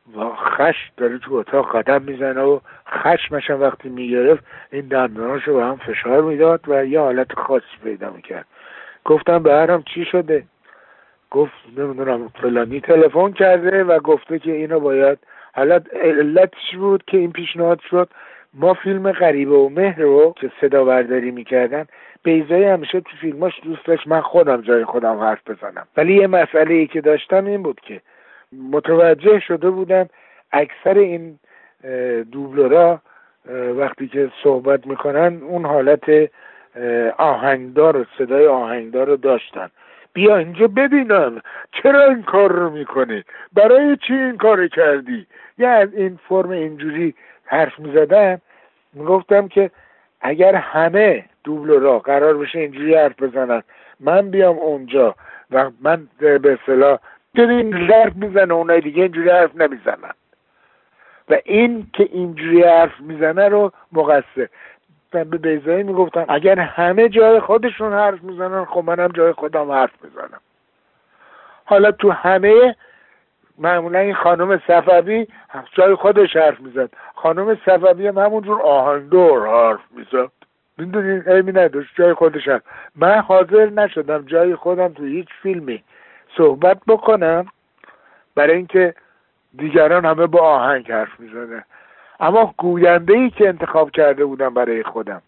و خشم داره تو اتاق قدم میزنه و خشمش وقتی میگرفت این دنداناشو به هم فشار میداد و یه حالت خاصی پیدا میکرد. گفتم بهرام چی شده؟ گفت نمیدونم فلانی تلفن کرده و گفته که اینو باید، حالت علتش بود که این پیشنهاد شد. ما فیلم غریبه و مهر رو که صدا برداری میکردن، بیضایی همیشه تو فیلماش دوست داشت من خودم جای خودم حرف بزنم، ولی یه مسئله ای که داشتم این بود که متوجه شده بودم اکثر این دوبلورا وقتی که صحبت میکنن اون حالت آهنگدار، صدای آهنگدار رو داشتن. بیا اینجا ببینم چرا این کار رو میکنی، برای چی این کار کردی، یا از این فرم اینجوری حرف میزدم. میگفتم که اگر همه دوبلورا قرار بشه اینجوری حرف بزنن، من بیام اونجا و من به اصطلاح این حرف میزنه، اونای دیگه اینجوری حرف نمیزنن و این که اینجوری حرف میزنه رو مقصر. من به بیضایی میگفتم اگر همه جای خودشون حرف میزنن، خب منم جای خودم حرف میزنم. حالا تو همه معمولا این خانم صفوی جای خودش حرف میزد، خانم صفوی هم همونجور آهنگدار حرف میزد، میدونین ایمی نداشت جای خودش حرف. من حاضر نشدم جای خودم تو هیچ فیلمی صحبت بکنم برای اینکه دیگران همه با آهنگ حرف میزدن. اما گوینده‌ای که انتخاب کرده بودم برای خودم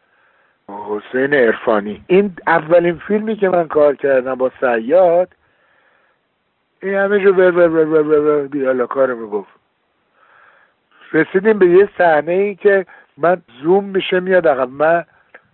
حسین عرفانی. این اولین فیلمی که من کار کردم با صیاد، این همه جو بر دیالوگا رو میگفت. رسیدیم به یه صحنه‌ای که من زوم میشه میاد عقب، من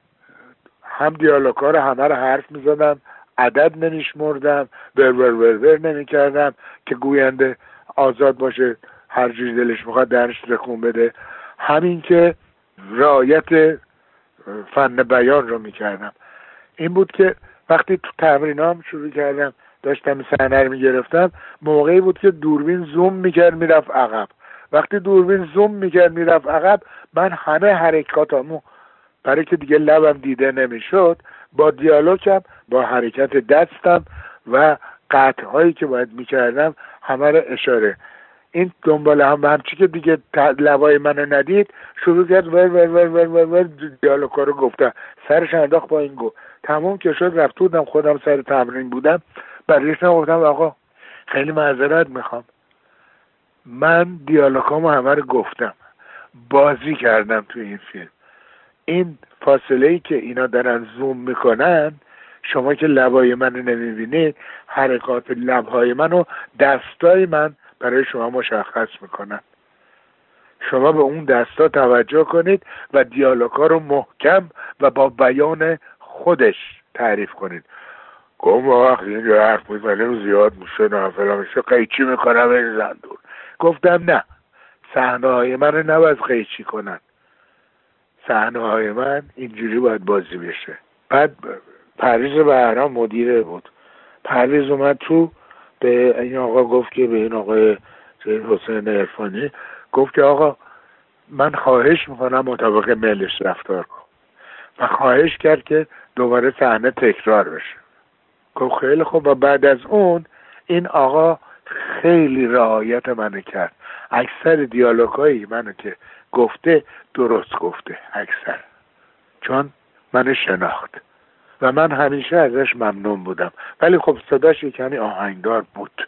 هم دیالوگا رو همه رو حرف میزدم، عدد نمیشمردم، ور نمیکردم که گوینده آزاد باشه هر جوری دلش میخواد درش تکون بده، همین که رعایت فن بیان رو میکردم. این بود که وقتی تو تمرینام شروع کردم داشتم صحنه رو میگرفتم، موقعی بود که دوربین زوم میکرد میرفت عقب. وقتی دوربین زوم میکرد میرفت عقب، من همه حرکاتامو برای که دیگه لبم دیده نمیشد با دیالوگم، با حرکت دستم و قطعهایی که باید میکردم همه رو اشاره. این دنبال همچی که دیگه لبای منو ندید شروع کرد ور دیالوگا رو گفته، سرش انداخت با این گفت. تموم که شد رفت بودم خودم سر تمرین بودم، برایشم گفتم آقا خیلی معذرت میخوام، من دیالوگامو همه رو گفتم، بازی کردم تو این فیلم. این فاصله‌ای که اینا دارن زوم میکنن، شما که لبای منو نمیبینید، حرکات لبهای منو دستای من برای شما مشخص میکنن. شما به اون دستا توجه کنید و دیالوگا رو محکم و با بیان خودش تعریف کنید. گم وقتی اینجا حرف میزنیم زیاد میشه نه فلان میشه قیچی میکنم این زندور. گفتم نه، صحنه های من رو نباید قیچی کنن، صحنه های من اینجوری باید بازی بشه. بعد پرویز بهرام مدیر بود، پرویز اومد تو به این آقا گفت که به این آقای حسین عرفانی گفت که آقا من خواهش میکنم مطابق میلش رفتار کن و خواهش کرد که دوباره صحنه تکرار بشه. گفت خیلی خوب. و بعد از اون این آقا خیلی رعایت منو کرد، اکثر دیالوگایی منو که گفته درست گفته اکثر، چون منو شناخت و من همیشه ازش ممنون بودم. ولی خب صداش کمی آهنگدار بود،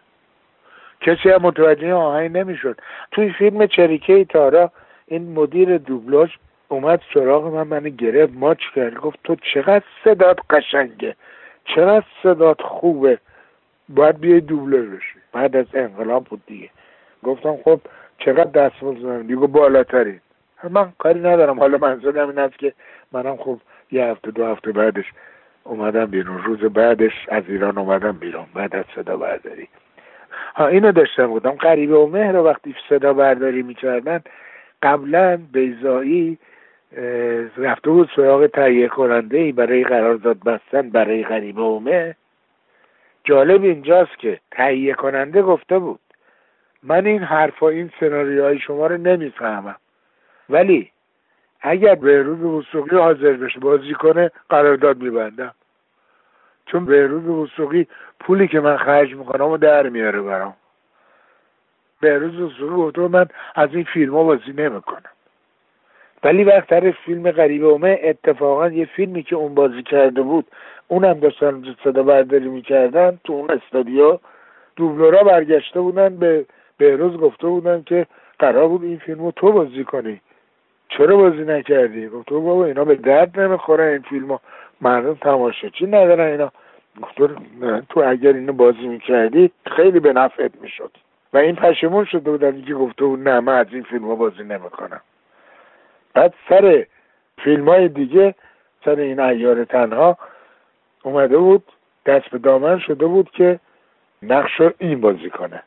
کسی هم متوجه آهنگ نمیشد. توی فیلم چریکه تارا این مدیر دوبلاژ اومد سراغ منو گرفت ماچ کرد، گفت تو چقدر صدات قشنگه، چقدر صدات خوبه، باید بیای دوبلور بشی. بعد از انقلاب بود دیگه. گفتم خب چقدر دستمزد می‌کنی؟ دیگه بالاتری. من کاری ندارم، حالا منظورم این است که منم خب یه هفته دو هفته بعدش اومدم بیرون، روز بعدش از ایران اومدم بیرون بعد از صدا برداری. اینو داشتم بودم. غریبه و مهر وقتی صدا برداری میکردن، قبلا بیضایی رفته بود سراغ تهیه کننده‌ای برای قرارداد بستن برای غریبه و مهر. جالب اینجاست که تهیه کننده گفته بود من این حرفا این سناریوهای شما رو نمیفهمم، ولی اگر بهروز وثوقی حاضر بشه بازی کنه قرارداد میبندم، چون بهروز وثوقی پولی که من خرج میکنم و در میاره برام. بهروز وثوقی گفته من از این فیلم ها بازی نمیکنم. ولی وقتی فیلم غریبه اومه اتفاقا یه فیلمی که اون بازی کرده بود اونم داشتن صدا برداری میکردن تو اون استادیو، دوبلورا برگشته بودن به بهروز گفته بودن که قرار بود این فیلمو تو بازی کنی، چرا بازی نکردی؟ گفته بابا اینا به درد نمیخوره، این فیلمو مردم تماشاچی ندارن اینا. گفته تو اگر اینو بازی میکردی خیلی به نفعت میشد. و این پشیمون شده بودن که گفته بود نه من از این فیلمو بازی نمیکنم. بعد سر فیلمای دیگه، سر این عیار تنها اومده بود دست به دامن شده بود که نقشو این بازی کنه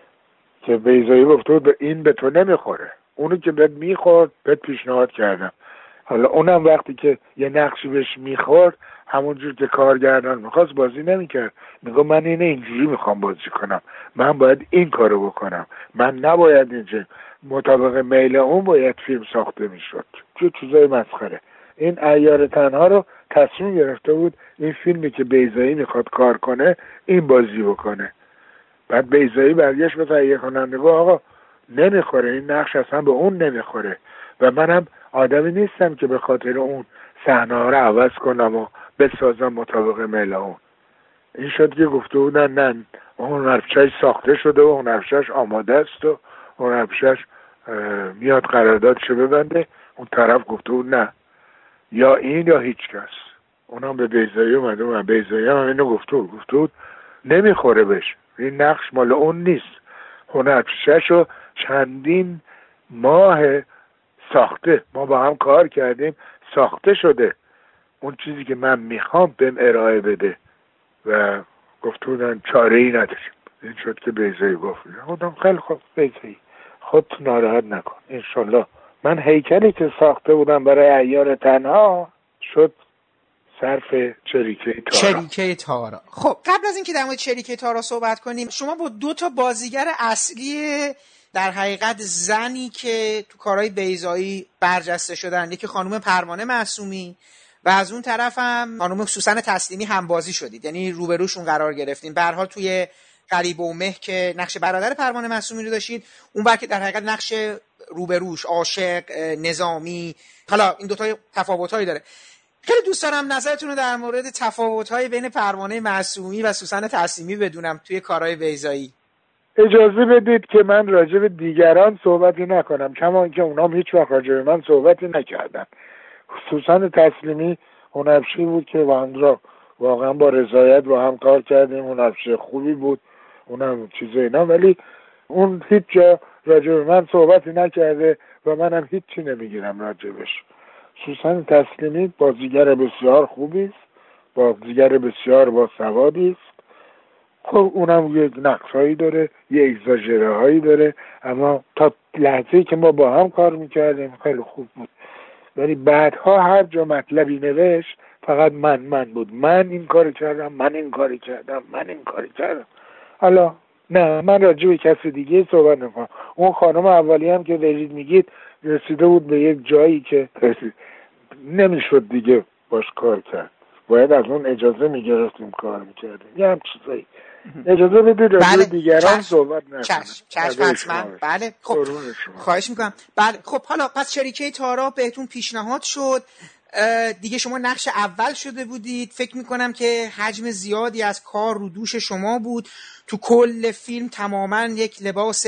که بیضایی گفته بود این به تو نمیخوره، اونو که بهت میخورد بهت پیشنهاد کردم. حالا اونم وقتی که یه نقشی بهش میخورد همونجور که کارگردان میخواست بازی نمیکرد، میگه من اینجوری میخوام بازی کنم، من باید این کارو بکنم، من نباید اینجا مطابق میل اون باید فیلم ساخته میشد. چه چیزای مسخره. این عیار تنها رو تصمیم گرفته بود این فیلمی که بیضایی میخواد کار کنه این بازی بکنه. بعد بیضایی برگشت به تهیه کننده گفت آقا نمیخوره، این نقش اصلا به اون نمیخوره و منم آدمی نیستم که به خاطر اون صحنه ها رو عوض کنم و بسازم مطابق میل اون. این شد که گفته بودن نه اون هنرپیشه‌اش ساخته شده و اون هنرپیشه‌اش آماده است و اون هنرپیشه‌اش میاد قراردادشو ببنده. اون طرف گفته بود نه یا این یا هیچ کس. اونم به بیضایی اومده و بیضایی هم اینو گفته بود نمیخوره بهش، این نقش مال اون نیست. هنرپیشه‌شو چندین ماه ساخته، ما با هم کار کردیم، ساخته شده، اون چیزی که من میخوام بهم ارائه بده. و گفته بودن چاره ای نداریم. این شد که بیضایی گفت خودم خیلی خوب بیضایی خودت ناراحت نکن، انشالله من هیکلی که ساخته بودم برای عیار تنها شد صرف چریکه تارا. خب قبل از اینکه در مورد چریکه تارا صحبت کنیم، شما با 2 تا بازیگر اصلی در حقیقت زنی که تو کارهای بیضایی برجسته شدن، یکی خانم پروانه معصومی و از اون طرف هم خانم سوسن تسلیمی هم بازی شدید، یعنی روبروشون قرار گرفتین. به هر حال توی غریبه و مه که نقش برادر پروانه معصومی رو داشتید، اون بر که در حقیقت نقش روبروش عاشق نظامی. حالا این 2 تا تفاوتایی داره. خیلی دوست دارم نظرتون رو در مورد تفاوت‌های بین پروانه معصومی و سوسن تسلیمی بدونم توی کارهای بیضایی. اجازه بدید که من راجع به دیگران صحبتی نکنم، کما اینکه اونام هیچ وقت راجع به من صحبتی نکردن. سوسن تسلیمی هنرپیشه بود که واقعا با رضایت با هم کار کردیم، هنرپیشه خوبی بود، اونم چیزه اینا، ولی اون هیچ جا راجع به من صحبتی نکرده و منم هیچی نمیگیرم راجبش. سوسن تسلیمی بازیگر بسیار خوبی است، بازیگر بسیار باسوادی است. خب اونم یک نقصایی داره، یه اگزاژره هایی داره، اما تا لحظه‌ای که ما با هم کار میکردیم خیلی خوب بود. ولی بعدها هر جا مطلبی نوشت فقط من بود، من این کاری کردم، من این کاری کردم. حالا نه، من راجع به کسی دیگه صحبت نمی‌کنم. اون خانم اولی هم که دارید میگید رسیده بود به یک جایی که نمیشد دیگه باش کار کرد، باید از اون اجازه میگرفتیم کار میکردیم، یه هم چیزایی. اجازه بدید راجع به دیگران صحبت نکنم. چشم حتما. بله خب خواهش میکنم. بله خب حالا پس چریکه تارا بهتون پیشنهاد شد دیگه، شما نقش اول شده بودید، فکر میکنم که حجم زیادی از کار رو دوش شما بود، تو کل فیلم تماما یک لباس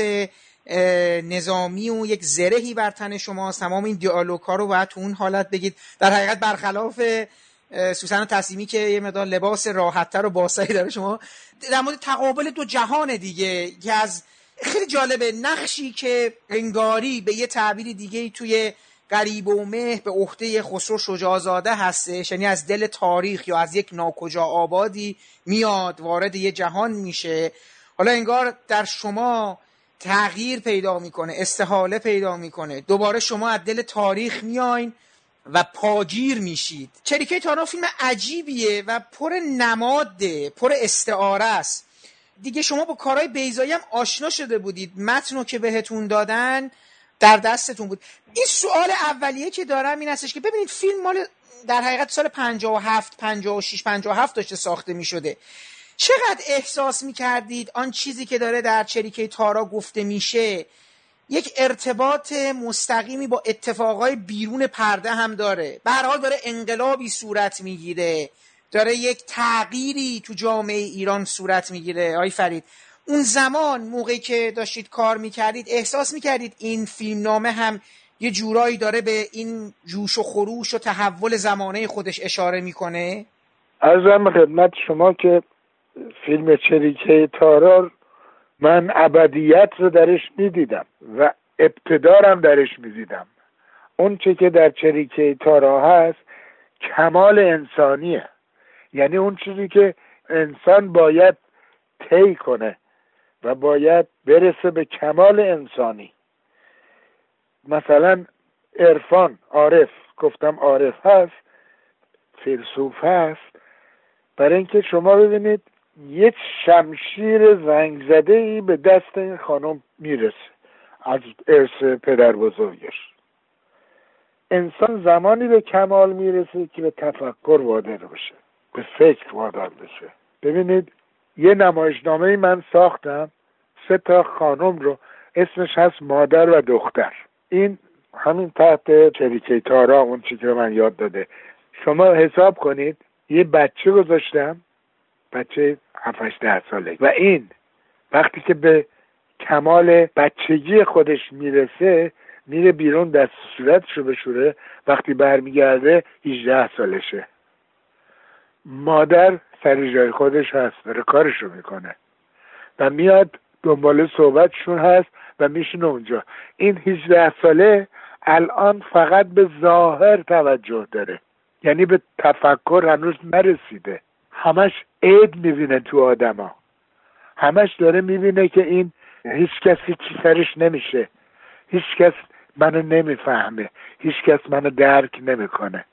نظامی و یک زرهی بر تن شماست، تمام این دیالوگ‌ها رو باید تو اون حالت بگید، در حقیقت برخلاف سوسن تسلیمی که یه مقدار لباس راحت‌تر و باسایی داره، شما در مورد تقابل 2 جهان دیگه که از خیلی جالبه، نقشی که انگاری به یه تعبیر دیگه توی غریبه و مه به عهده خسرو شجاع‌زاده هستش، یعنی از دل تاریخ یا از یک ناکجا آبادی میاد وارد یه جهان میشه، حالا انگار در شما تغییر پیدا میکنه، استحاله پیدا میکنه، دوباره شما از دل تاریخ میاین و پاگیر میشید. چریکه تارا فیلم عجیبیه و پر نماده، پر استعاره است. دیگه شما با کارهای بیضایی هم آشنا شده بودید، متنو که بهتون دادن در دستتون بود. این سوال اولیه که دارم این هستش که ببینید فیلم مال در حقیقت سال 57 56 57 داشته ساخته میشده، چقدر احساس میکردید آن چیزی که داره در چریکه تارا گفته میشه یک ارتباط مستقیمی با اتفاقای بیرون پرده هم داره؟ به هر حال داره انقلابی صورت میگیره، داره یک تغییری تو جامعه ایران صورت میگیره. آقای فرید، اون زمان موقعی که داشتید کار میکردید احساس میکردید این فیلمنامه هم یه جورایی داره به این جوش و خروش و تحول زمانه خودش اشاره میکنه؟ عرضم خدمت شما که فیلم چریکه تارا من ابدیت رو درش میدیدم و ابتدارم درش میدیدم. اون چه که در چریکه تارا هست کمال انسانیه، یعنی اون چیزی که انسان باید طی کنه و باید برسه به کمال انسانی. مثلا عرفان، عارف، گفتم عارف هست، فیلسوف هست، برای اینکه شما ببینید یک شمشیر زنگ زده ای به دست این خانم میرسه از ارث پدر بزرگش. انسان زمانی به کمال میرسه که به تفکر وادار بشه، به فکر وادار بشه. ببینید یه نمایشنامه من ساختم 3 خانم رو، اسمش هست مادر و دختر. این همین تحت چریکه تارا اون چیزی که من یاد داده. شما حساب کنید یه بچه گذاشتم، بچه 7-8 ساله، و این وقتی که به کمال بچگی خودش میرسه میره بیرون دست صورتشو بشوره، وقتی برمیگرده 18 سالشه. مادر سر جای خودش هست، داره کارشو میکنه و میاد دنبال صحبتشون هست و میشینه اونجا. این 18 ساله الان فقط به ظاهر توجه داره، یعنی به تفکر هنوز نرسیده. همش عیب میبینه تو آدما، همش داره میبینه که این هیچ کسی چی سرش نمیشه، هیچ کس منو نمیفهمه، هیچ کس منو درک نمیکنه.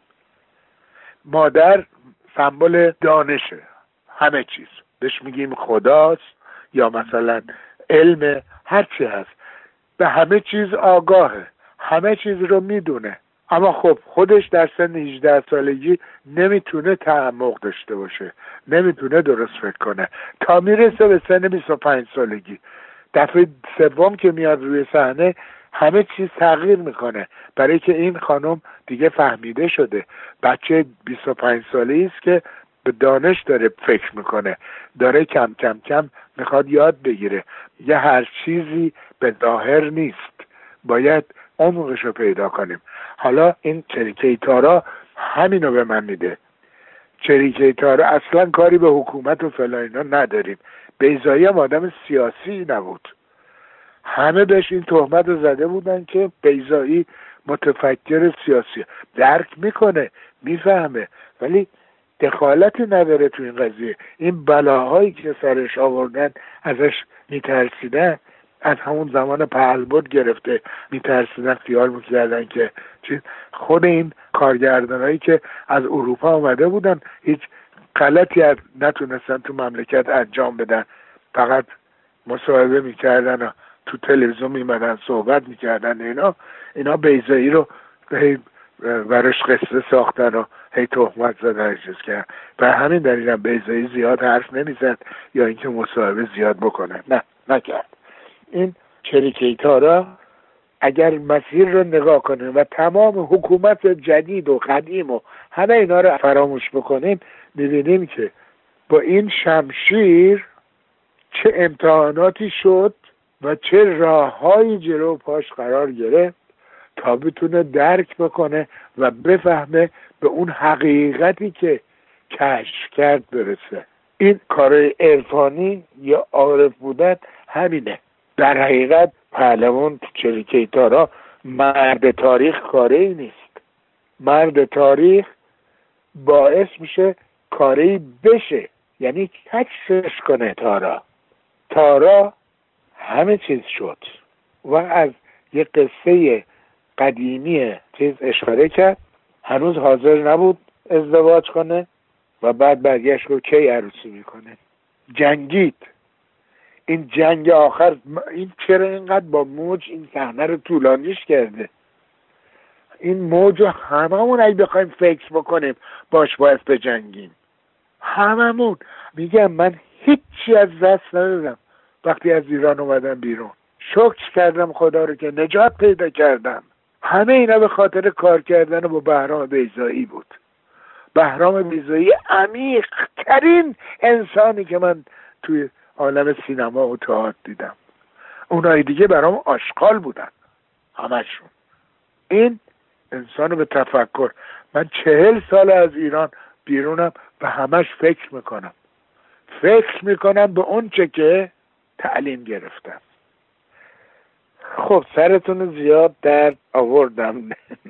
مادر سمبل دانشه، همه چیز بهش میگیم خداست یا مثلا علم، هر چی هست، به همه چیز آگاهه، همه چیز رو میدونه. اما خب خودش در سن 18 سالگی نمیتونه تعمق داشته باشه، نمیتونه درست فکر کنه تا میرسه به سن 25 سالگی. دفعه سوم که میاد روی صحنه همه چیز تغییر میکنه، برای که این خانم دیگه فهمیده شده. بچه 25 ساله‌ای است که به دانش داره فکر میکنه، داره کم کم کم میخواد یاد بگیره. یه هر چیزی به ظاهر نیست، باید عمقش رو پیدا کنیم. حالا این چریکه تارا همینو به من میده. چریکه تارا اصلا کاری به حکومت و فلان اینا نداریم. بیضایی هم آدم سیاسی نبود، همه بهش این تهمت رو زده بودن که بیضایی متفکر سیاسی، درک میکنه، میفهمه، ولی دخالتی نداره تو این قضیه. این بلاهایی که سرش آوردن ازش میترسیدن، از همون زمان پهلوان گرفته میترسیدن، خیال میکردن که خود این کارگردانایی که از اروپا آمده بودن هیچ غلطی نتونستن تو مملکت انجام بدن، فقط مصاحبه میکردن و تو تلویزیون میمدن صحبت میکردن. اینا بیضایی رو براش قصه ساختن و هی تهمت زدن چیز کردن. و همین دلیل هم بیضایی زیاد حرف نمیزد یا اینکه مصاحبه زیاد بکنه، نکرد. این چریکه تارا اگر مسیر رو نگاه کنیم و تمام حکومت جدید و قدیم و همه اینا رو فراموش بکنیم، می‌بینیم که با این شمشیر چه امتحاناتی شد و چه راههایی جلو پاش قرار گرفت تا بتونه درک بکنه و بفهمه به اون حقیقتی که کشف کرد برسه. این کار عرفانی یا عارف بودن همینه. در حقیقت پهلوان چریکه تارا مرد تاریخ کاری نیست. مرد تاریخ باعث میشه کاری بشه، یعنی کشفش کنه. تارا همه چیز شد و از یه قصه قدیمی چیز اشاره کرد، هنوز حاضر نبود ازدواج کنه و بعد برگشت رو کی عروسی میکنه، جنگید. این جنگ آخر، این چرا اینقدر با موج این صحنه رو طولانیش کرده؟ این موج رو هممون اگه بخوایم فکر بکنیم باش باید بجنگیم. هممون. میگم من هیچی از دست ندادم وقتی از ایران اومدم بیرون. شکر کردم خدا رو که نجات پیدا کردم. همه اینا به خاطر کار کردن با بهرام بیضایی بود. بهرام بیضایی عمیق ترین انسانی که من توی عالم سینما و تئاتر دیدم. اونای دیگه برام آشغال بودن همشون. این انسان به تفکر. من 40 سال از ایران بیرونم و همش فکر میکنم به اون چه که تعلیم گرفتم. خب سرتون زیاد درد آوردم.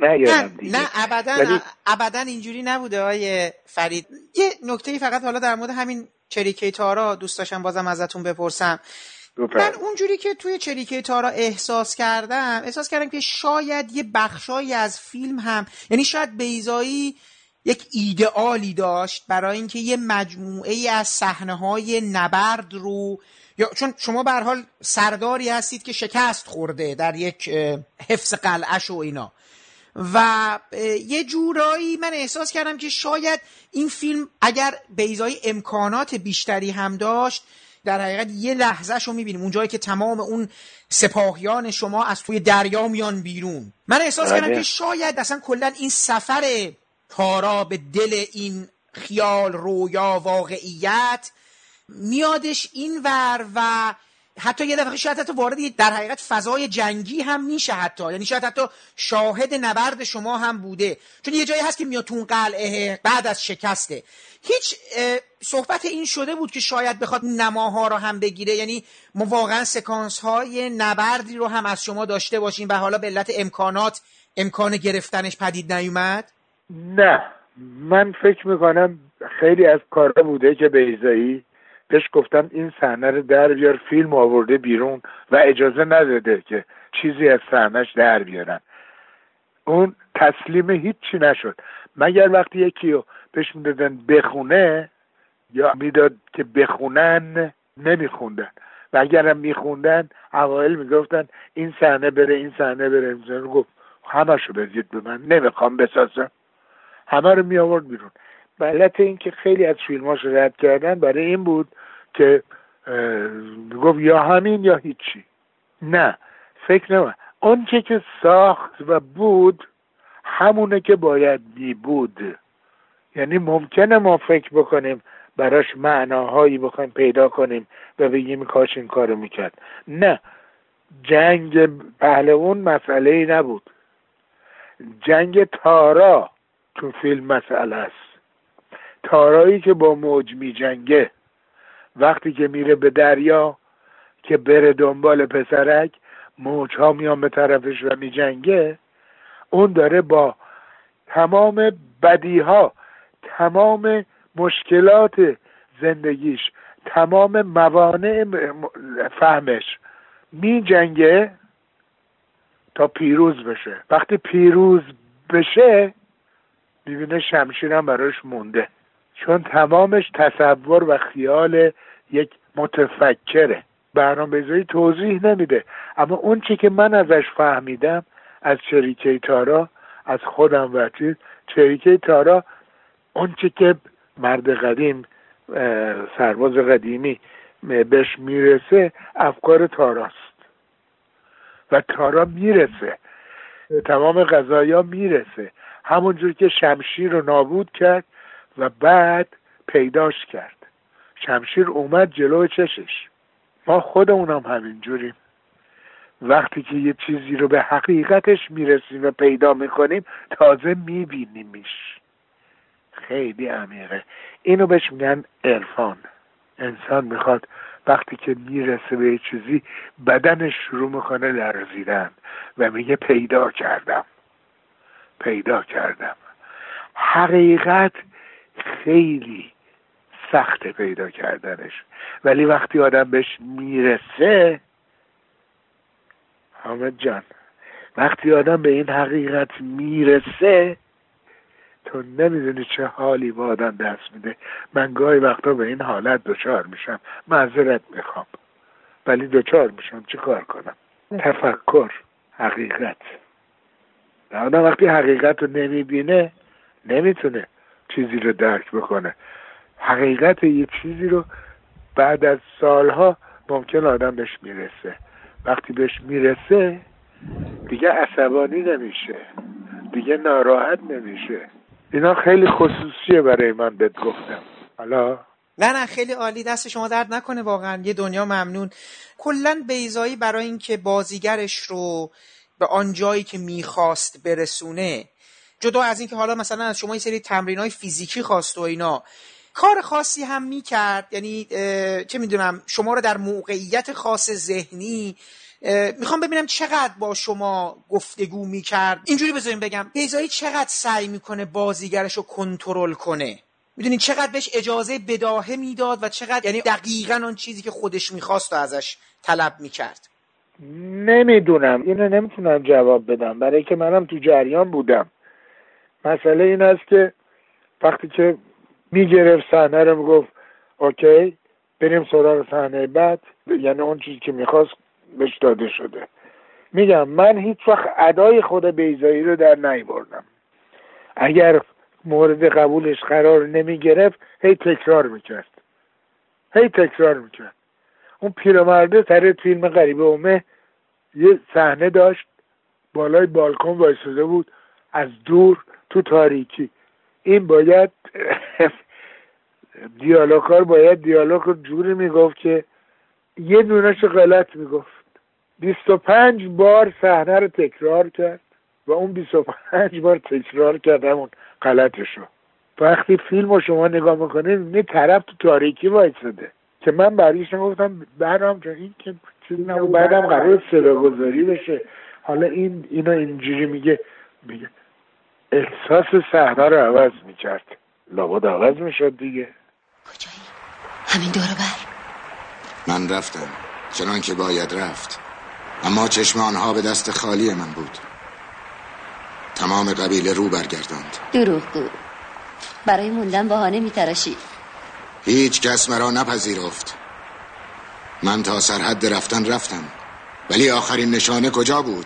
نه ابدا اینجوری نبوده آیه فرید. یه نکته‌ای فقط حالا در مورد همین چریکه تارا دوست داشتم بازم ازتون بپرسم. من اونجوری که توی چریکه تارا احساس کردم که شاید یه بخشایی از فیلم هم، یعنی شاید بیضایی یک ایدئالی داشت برای اینکه یه مجموعه از صحنه‌های نبرد رو، یا چون شما به هر حال سرداری هستید که شکست خورده در یک حفظ قلعه‌ش و اینا، و یه جورایی من احساس کردم که شاید این فیلم اگر بیضایی امکانات بیشتری هم داشت، در حقیقت یه لحظه‌شو می‌بینیم اونجایی که تمام اون سپاهیان شما از توی دریا میان بیرون. من احساس کردم که شاید اصلا کلا این سفر تارا به دل این خیال رویا واقعیت میادش اینور و حتی یه دفعه شاید حتی وارد در حقیقت فضای جنگی هم میشه، حتی یعنی شاید حتی شاهد نبرد شما هم بوده، چون یه جایی هست که میاد تو اون قلعه بعد از شکسته. هیچ صحبت این شده بود که شاید بخواد نماها رو هم بگیره، یعنی ما واقعا سکانس های نبردی رو هم از شما داشته باشیم و حالا به علت امکانات امکان گرفتنش پدید نیومد؟ نه، من فکر میکنم خیلی از کارا بوده که بیضایی بهش گفتن این صحنه رو در بیار، فیلم آورده بیرون و اجازه نداده که چیزی از صحنهش در بیارن. اون تسلیم هیچی نشد مگر وقتی یکی رو بهش میدادن بخونه یا میداد که بخونن نمیخوندن، و اگرم میخوندن اوائل میگفتن این صحنه بره این صحنه بره. گفت همشو بدید به من، نمیخوام بسازم. همه رو می آورد بیرون. به علت این که خیلی از فیلماش رد کردن برای این بود که گفت یا همین یا هیچی. نه، فکر نمید اون که ساخت و بود همونه که باید می بود. یعنی ممکنه ما فکر بکنیم براش معناهایی بخوایم پیدا کنیم و بگیم کاش این کارو میکرد. نه، جنگ پهلوان مسئله‌ای نبود، جنگ تارا تو فیلم مسئله است. تارایی که با موج می جنگه وقتی که میره به دریا که بره دنبال پسرک، موجها میان به طرفش و می جنگه، اون داره با تمام بدیها، تمام مشکلات زندگیش، تمام موانع فهمش می جنگه تا پیروز بشه. وقتی پیروز بشه میبینه شمشیرم براش مونده، چون تمامش تصور و خیال یک متفکره. بهرام بیضایی توضیح نمیده، اما اون چی که من ازش فهمیدم از چریکه تارا، از خودم و چریکه تارا، اون چی که مرد قدیم، سرباز قدیمی بهش میرسه افکار تاراست و تارا میرسه، تمام قضایا میرسه، همونجور که شمشیر رو نابود کرد و بعد پیداش کرد. شمشیر اومد جلو چشش. ما خودمونم همینجوریم، وقتی که یه چیزی رو به حقیقتش میرسیم و پیدا میکنیم تازه میبینیمش. خیلی عمیقه. اینو بهش میگن عرفان. انسان میخواد وقتی که میرسه به یه چیزی بدنش شروع میکنه لرزیدن و میگه پیدا کردم. حقیقت خیلی سخت پیدا کردنش، ولی وقتی آدم بهش میرسه، حامد جان، وقتی آدم به این حقیقت میرسه تو نمیدونی چه حالی با آدم دست میده. من گاهی وقتا به این حالت دچار میشم، معذرت میخوام، ولی دچار میشم، چه کار کنم؟ تفکر، حقیقت. آدم وقتی حقیقت رو نمیبینه نمیتونه چیزی رو درک بکنه. حقیقت یه چیزی رو بعد از سالها ممکن آدم بهش میرسه. وقتی بهش میرسه دیگه عصبانی نمیشه، دیگه ناراحت نمیشه. اینا خیلی خصوصیه برای من بهت گفتم. حالا نه خیلی عالی، دست شما درد نکنه، واقعا یه دنیا ممنون. کلن بیضایی برای اینکه بازیگرش رو به آن جایی که میخواست برسونه، جدا از اینکه حالا مثلا از شما یه سری تمرینای فیزیکی خواست و اینا، کار خاصی هم میکرد، یعنی چه میدونم شما رو در موقعیت خاص ذهنی میخوام ببینم چقدر با شما گفتگو میکرد. اینجوری بذاریم بگم، بیضایی چقدر سعی میکنه بازیگرش رو کنترل کنه، میدونین چقدر بهش اجازه بداهه میداد و چقدر یعنی دقیقاً اون چیزی که خودش میخواست و ازش طلب میکرد. نمیدونم، اینو نمیتونم جواب بدم برای که منم تو جریان بودم. مسئله این است که وقتی که میگرفت صحنه رو میگفت اوکی بریم سراغ صحنه بعد، یعنی اون چیزی که میخواست بهش داده شده. میگم من هیچ وقت ادای خود بیضایی رو در نیاوردم. اگر مورد قبولش قرار نمیگرفت هی تکرار میکرد. اون پیرمرده سر فیلم غریبه اومه یه صحنه داشت، بالای بالکن وایساده بود از دور تو تاریکی. این باید دیالوگار باید دیالوگ رو جوری میگفت که یه دونهش غلط میگفت. 25 بار صحنه رو تکرار کرد و اون 25 بار تکرار کرد همون غلطشو. وقتی فیلم رو شما نگاه میکنید میبینید طرف تو تاریکی وایساده که من برایش گفتم برام جان این که چیزی نبود، بعدم قرار صداگذاری بشه، حالا اینو اینجوری میگه احساس صحنه رو عوض میکرد. لابد عوض میشد دیگه. کجایی؟ همین دور بر. من رفتم چنان که باید رفت، اما چشم آنها به دست خالی من بود. تمام قبیله رو برگرداند. دروغگو، برای موندن بهانه میتراشی. هیچ کس مرا نپذیرفت. من تا سرحد رفتم، ولی آخرین نشانه کجا بود؟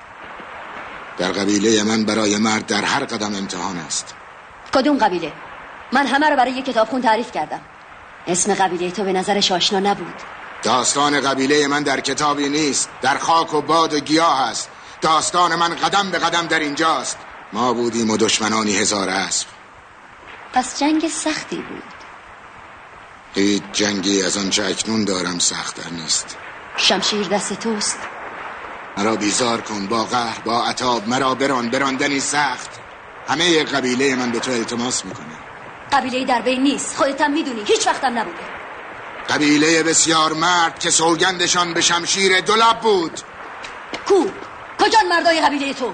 در قبیله من برای مرد در هر قدم امتحان است. کدوم قبیله؟ من همه رو برای یک کتابخون تعریف کردم. اسم قبیله تو به نظرش آشنا نبود. داستان قبیله من در کتابی نیست، در خاک و باد و گیاه است. داستان من قدم به قدم در اینجاست. ما بودیم و دشمنانی 1000 اسب. پس جنگ سختی بود. هیچ جنگی از آنچه اکنون دارم سخت‌تر نیست. شمشیر دست توست. مرا بیزار کن با قهر، با عتاب، مرا براندنی سخت. همه قبیله من به تو التماس میکنه. قبیله در بین نیست، خودت هم میدونی، هیچ وقتم نبوده. قبیله بسیار مرد که سوگندشان به شمشیر دولاب بود. کجان مردای قبیله تو؟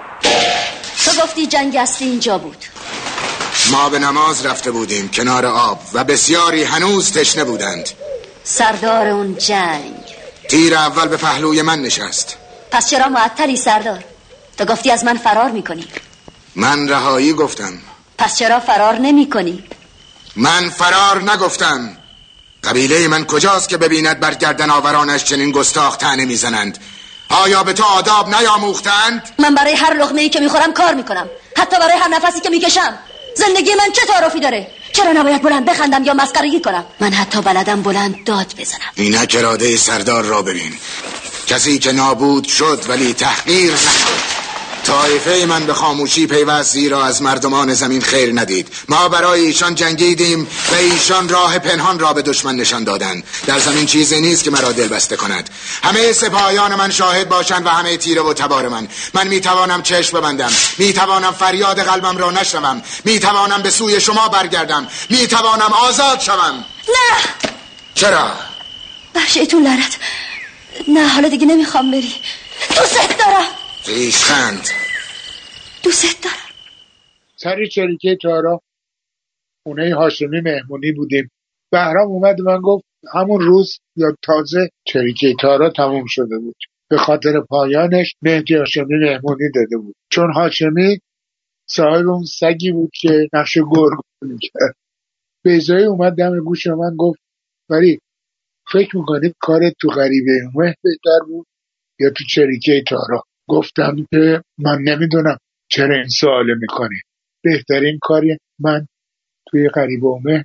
تو گفتی جنگ اصلی اینجا بود. ما به نماز رفته بودیم کنار آب و بسیاری هنوز تشنه بودند. سردار اون جنگ تیر اول به پهلوی من نشست. پس چرا معطلی سردار؟ تو گفتی از من فرار میکنی. من رهایی گفتم. پس چرا فرار نمی کنی؟ من فرار نگفتم. قبیله من کجاست که ببیند بر گردن آورانش چنین گستاخ طعنه میزنند؟ آیا به تو آداب نیاموختند؟ من برای هر لقمه‌ای که میخورم کار میکنم، حتی برای هر نفسی که میکشم. زندگی من چه تعارفی داره؟ چرا نباید بلند بخندم یا مسخرگی کنم؟ من حتی بلدم بلند داد بزنم. اینک اراده سردار را ببین. کسی که نابود شد ولی تحقیر نشد. طایفه من به خاموشی پیوست، زیرا از مردمان زمین خیر ندید. ما برای ایشان جنگیدیم و ایشان راه پنهان را به دشمن نشان دادند. در زمین چیزی نیست که مرا دل بسته کند. همه سپاهیان من شاهد باشند و همه تیره و تبار من میتوانم چشم ببندم، میتوانم فریاد قلبم را نشنوم، میتوانم به سوی شما برگردم، میتوانم آزاد شوم. نه. چرا؟ بخشیتون لعنت. نه حالا دیگه نمیخوام بری. دوست دارم. ریشخند. دوست دارم. سر چریکه تارا خونه هاشمی مهمونی بودیم. بهرام اومد من گفت همون روز یا تازه چریکه تارا تموم شده بود. به خاطر پایانش مهدی هاشمی مهمونی داده بود. چون هاشمی صاحب اون سگی بود که نقش گرگ می‌کرد. بیضایی اومد دم گوش من گفت ولی فکر میکنید کارت تو غریبه اومه بهتر بود یا تو چریکه تارا؟ گفتم که من نمیدونم چرا این سوال میکنی. بهترین کاری من توی غریبه اومه بود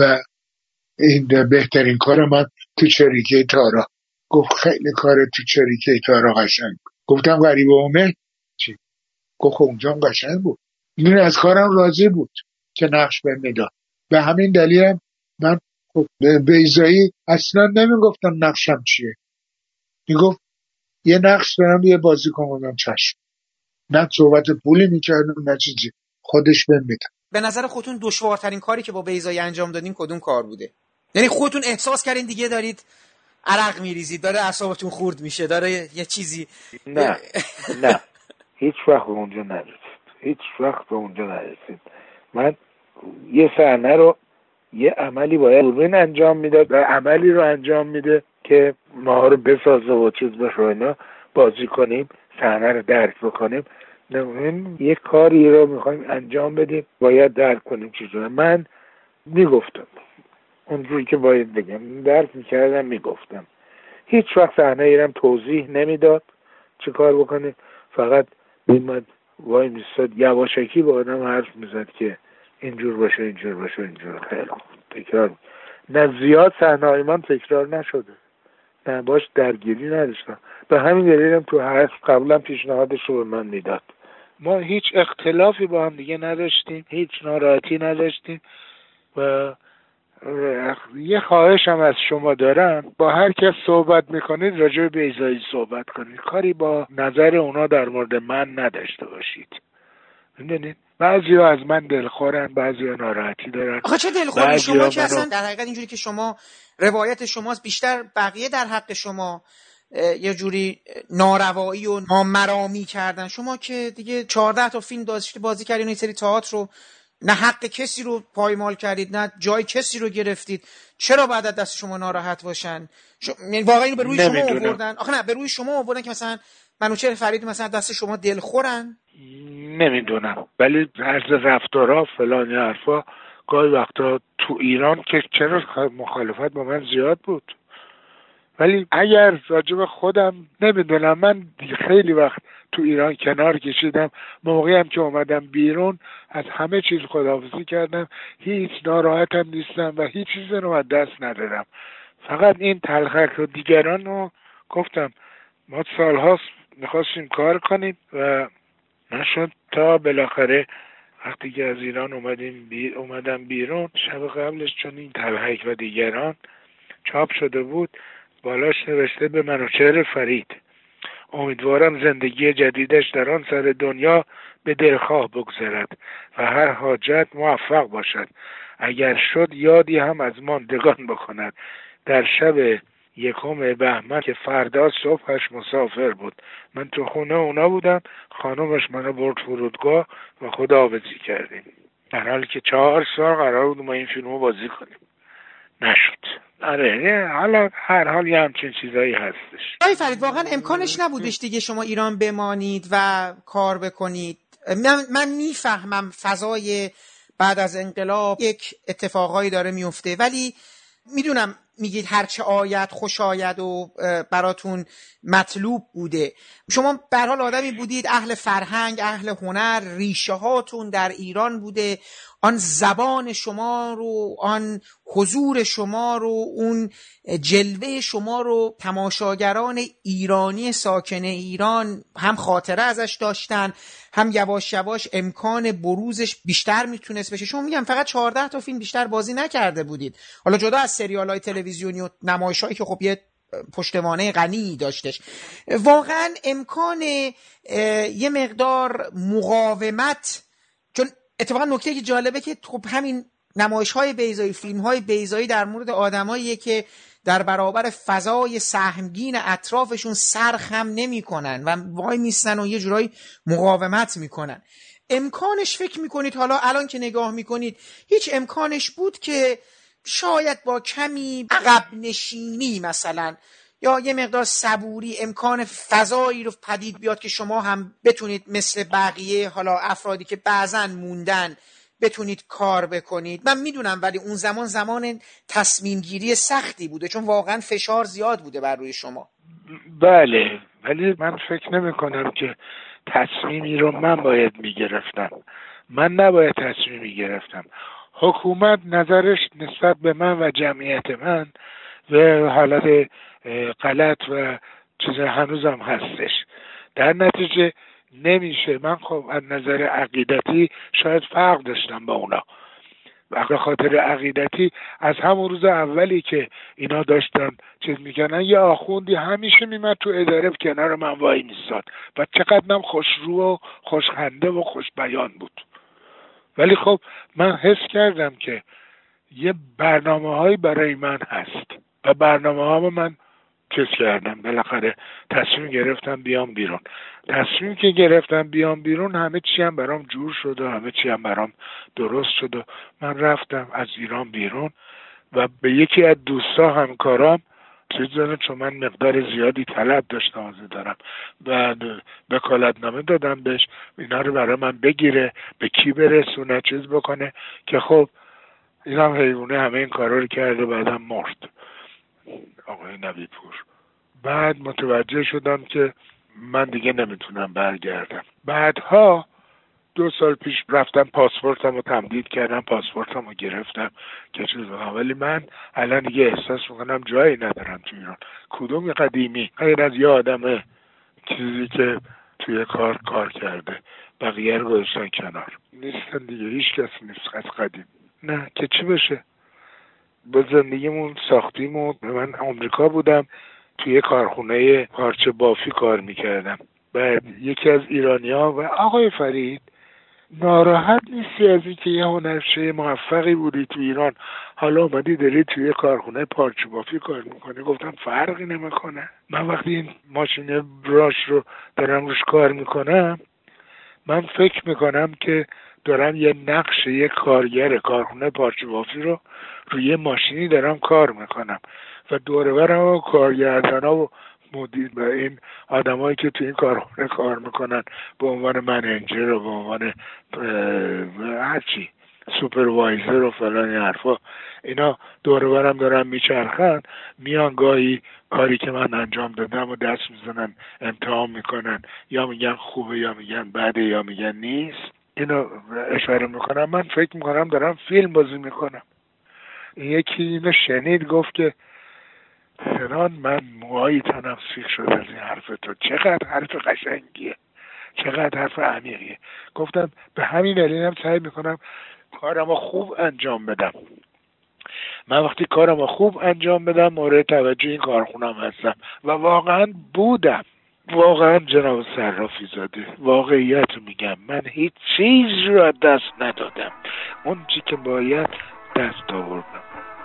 و این بهترین کار من تو چریکه تارا. گفت خیلی کار تو چریکه تارا قشنگ. گفتم غریبه اومه چی؟ گفت اونجا قشنگ بود. این از کارم راضی بود که نقش بهم میداد. به همین دلیل من خب به بیضایی اصلا نمیگفتم نقشم چیه. میگفت یه نقش دارم یه بازی کنم، چشم. نه صحبت پولی میکردم نه چیزی، خودش بهم میداد. به نظر خودتون دشوارترین کاری که با بیضایی انجام دادین کدوم کار بوده؟ یعنی خودتون احساس کردین دیگه دارید عرق میریزید، داره اعصابتون خورد میشه، داره یه چیزی؟ نه هیچ وقت به اونجا نرسید. من یه صحنه رو یه عملی باید دوربین انجام میداد و عملی رو انجام میده که ما رو بسازه و چیز بشه اینا، بازی کنیم، صحنه رو درک بکنیم. یه کاری رو میخوایم انجام بدیم، باید درک کنیم چیزونه. من میگفتم اونجوری که باید بگم، درک میکردم، میگفتم. هیچ وقت صحنه ایرم توضیح نمیداد چه کار بکنیم، فقط میمد وای میستاد یواشکی با آدم حرف میزد که اینجور باشه اینجور باشه اینجور. خیلی خوب تکرار. نه زیاد صحنه‌های من تکرار نشده، نه باش درگیری نداشتم. به همین دلیلم تو حرف قبلا پیشنهادش رو به من میداد. ما هیچ اختلافی با هم دیگه نداشتیم، هیچ ناراحتی نداشتیم و یه خواهشم از شما دارم، با هر کس صحبت میکنید راجع به بیضایی صحبت کنید، کاری با نظر اونا در مورد من نداشته باشید. میدونید بعضیا از من دلخورن، بعضیا ناراحتی دارن. آخه چه دلخوری شما که اصلا در حقیقت اینجوری که شما روایت شماست، بیشتر بقیه در حق شما یه جوری ناروایی و نامرامی کردن. شما که دیگه 14 تا فیلم بازی کردین، این سری تئاتر رو نه حق کسی رو پایمال کردید نه جای کسی رو گرفتید. چرا بعد از دست شما ناراحت باشن؟ یعنی واقعا اینو به روی شما آوردن؟ آخه نه، به روی شما آوردن که مثلا منوچهر فرید مثلا دست شما دلخورن؟ نمیدونم، ولی عرض رفتارها فلان حرفا گاهی وقتا تو ایران که چرا مخالفت با من زیاد بود. ولی اگر راجب خودم نمیدونم، من خیلی وقت تو ایران کنار کشیدم، موقعی هم که اومدم بیرون از همه چیز خداحافظی کردم، هیچ ناراحتم نیستم و هیچ چیز رو از دست ندارم. فقط این تلخک رو دیگران رو گفتم ما سالهاست میخواستیم کار کنیم و نشد، تا بالاخره وقتی که از ایران اومدم بیرون، شب قبلش چون این تلخک و دیگران چاپ شده بود، بالاش نوشته به منوچهر فرید، امیدوارم زندگی جدیدش در آن سر دنیا به دلخواه بگذرد و هر حاجت موفق باشد. اگر شد یادی هم از ماندگان بکند. در شب 1 بهمن که فردا صبحش مسافر بود، من تو خونه اونا بودم، خانومش منو برد فرودگاه و خداحافظی کردیم، در حالی که 4 سال قرار بود ما این فیلمو بازی کنیم. نشد. آره حالا هر حال یه همچین چیزایی هستش. آقای فرید واقعا امکانش نبودش دیگه شما ایران بمانید و کار بکنید؟ من میفهمم فضای بعد از انقلاب یک اتفاقایی داره میفته، ولی میدونم میگید هرچه آید خوش آید و براتون مطلوب بوده. شما به هر حال آدمی بودید اهل فرهنگ، اهل هنر، ریشه هاتون در ایران بوده، آن زبان شما رو، آن حضور شما رو، اون جلوه شما رو تماشاگران ایرانی ساکن ایران هم خاطره ازش داشتن، هم یواش یواش امکان بروزش بیشتر میتونست بشه. شما میگم فقط 14 تا فیلم بیشتر بازی نکرده بودید، حالا جدا از سریال‌های تلویزیونی و نمایش‌هایی که خب یه پشتوانه غنی داشتش. واقعا امکان یه مقدار مقاومت، چون اتفاقا نکته که جالبه که خب همین نمایش‌های بیضایی، فیلم‌های بیضایی در مورد آدماییه که در برابر فضای سهمگین اطرافشون سرخم نمی‌کنن و وای میستن و یه جورایی مقاومت میکنن. امکانش فکر میکنید حالا الان که نگاه میکنید هیچ امکانش بود که شاید با کمی عقب نشینی مثلا یا یه مقدار صبوری امکان فضایی رو پدید بیاد که شما هم بتونید مثل بقیه حالا افرادی که بعضن موندن بتونید کار بکنید؟ من میدونم ولی اون زمان تصمیم گیری سختی بوده، چون واقعا فشار زیاد بوده بر روی شما. بله، ولی من فکر نمی کنم که تصمیمی رو من باید میگرفتم. من نباید تصمیمی گرفتم. حکومت نظرش نسبت به من و جمعیت من و حالت غلط و چیز هنوزم هستش. در نتیجه نمیشه. من خب از نظر عقیدتی شاید فرق داشتم با اونا و به خاطر عقیدتی از همون روز اولی که اینا داشتن چیز میکنن یه آخوندی همیشه میمد تو اداره کنار من وای میستاد و چقدرم خوشرو و خوشخنده و خوش بیان بود. ولی خب من حس کردم که یه برنامه‌هایی برای من هست و برنامه‌ها من چیز کردم. بالاخره تصمیم گرفتم بیام بیرون. تصمیم که گرفتم بیام بیرون همه چی هم برام جور شد و همه چی هم برام درست شد و من رفتم از ایران بیرون و به یکی از دوستا همکارام چیز دادم، چون من مقدار زیادی طلب داشتم از دارم و وکالتنامه دادم بهش اینا رو برای من بگیره، به کی برسونه، چیز بکنه که خب این هم حیوانه همه این کارا رو کرد و بعدم مرد آقای نویدپور. بعد متوجه شدم که من دیگه نمیتونم برگردم. بعدها 2 سال پیش رفتم پاسپورتم رو تمدید کردم، پاسپورتم رو گرفتم که چیز بکنم، ولی من الان دیگه احساس میکنم جایی ندارم تو ایران. کدوم قدیمی غیر از یه آدم چیزی که توی کار کرده بقیه رو گذاشتن کنار. نیستن دیگه، هیچ کسی نیست از قدیم. نه که چی بشه. با زندگیمون ساختیم و من آمریکا بودم توی کارخونه پارچه بافی کار میکردم. بعد یکی از ایرانی‌ها و آقای فرید ناراحت نیستی از این که یه هنرپیشه موفقی بودی تو ایران حالا اومدی داری توی کارخونه پارچه بافی کار میکنی؟ گفتم فرقی نمیکنه. من وقتی این ماشین براش رو دارم روش کار میکنم من فکر میکنم که دارم یه نقش یه کارگر کارخونه پارچه بافی رو روی ماشینی دارم کار میکنم و دور برم و کارگردانا و مدیر و این آدمایی که تو این کارخونه کار میکنن به عنوان منیجر و به عنوان هرچی سوپروایزر و فلان حرفا، اینا دور برم دارن میچرخن، میان گاهی کاری که من انجام دادم و دست میزنن امتحان میکنن، یا میگن خوبه یا میگن بده یا میگن نیست. اینو اشاره میکنم. من فکر میکنم دارم فیلم بازی میکنم. یکی اینو شنید گفت که سنان من موهای تنم سیخ شد از این حرف تو، چقدر حرف قشنگیه، چقدر حرف عمیقیه. گفتم به همین دلیلم سعی میکنم کارمو خوب انجام بدم. من وقتی کارمو خوب انجام بدم مورد توجه این کارخونم هستم و واقعا بودم. واقعا جناب صرافی زاده واقعیت میگم، من هیچ چیز رو از دست ندادم، اون چی که باید دست آوردم.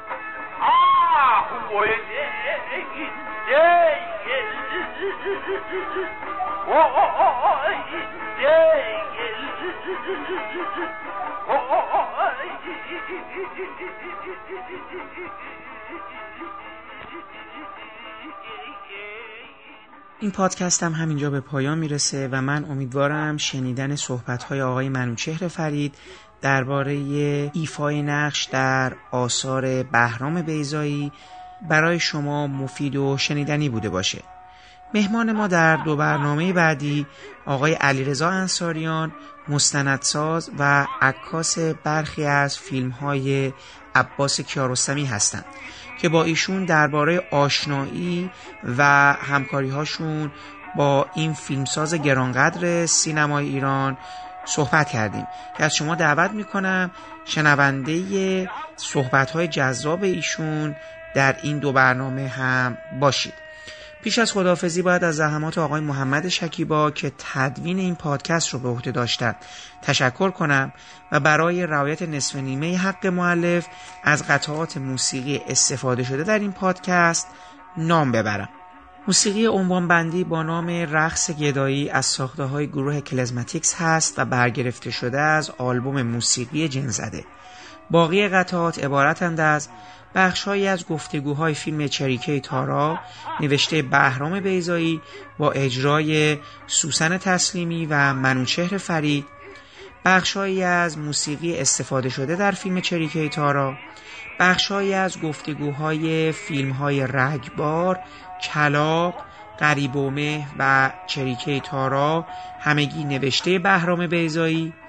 این پادکست هم همینجا به پایان میرسه و من امیدوارم شنیدن صحبت‌های آقای منوچهر فرید درباره ایفای نقش در آثار بهرام بیضایی برای شما مفید و شنیدنی بوده باشه. مهمان ما در 2 برنامه بعدی آقای علیرضا انصاریان، مستندساز و عکاس برخی از فیلم‌های عباس کیارستمی هستند که با ایشون درباره آشنایی و همکاری‌هاشون با این فیلمساز گرانقدر سینمای ایران صحبت کردیم که از شما دعوت میکنم شنونده صحبت‌های جذاب ایشون در این 2 برنامه هم باشید. پیش از خداحافظی باید از زحمات آقای محمد شکیبا که تدوین این پادکست رو به عهده داشتند تشکر کنم و برای رعایت نصف نیمه حق مؤلف از قطعات موسیقی استفاده شده در این پادکست نام ببرم. موسیقی عنوان بندی با نام رقص گدایی از ساخته‌های گروه کلزماتیکس هست و برگرفته شده از آلبوم موسیقی جن‌زده. باقی قطعات عبارتند از بخش‌هایی از گفتگوهای فیلم چریکه تارا نوشته بهرام بیضایی با اجرای سوسن تسلیمی و منوچهر فرید، بخش‌هایی از موسیقی استفاده شده در فیلم چریکه تارا، بخش‌هایی از گفتگوهای فیلم‌های رگبار، کلاغ، غریب و مه و چریکه تارا همگی نوشته بهرام بیضایی،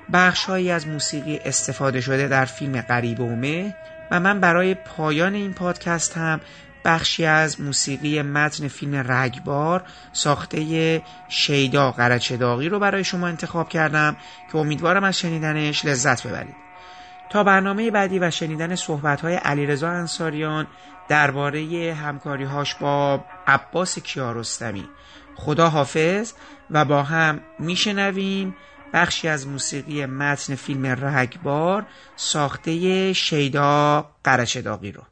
بخش‌هایی از موسیقی استفاده شده در فیلم غریبه و مه و من برای پایان این پادکست هم بخشی از موسیقی متن فیلم رگبار ساخته شیدا قرچه‌داغی رو برای شما انتخاب کردم که امیدوارم از شنیدنش لذت ببرید. تا برنامه بعدی و شنیدن صحبت‌های علیرضا انصاریان درباره همکاری‌هاش با عباس کیارستمی، خدا حافظ و با هم میشنویم بخشی از موسیقی متن فیلم رگبار ساخته شیدا قرچه‌داغی رو.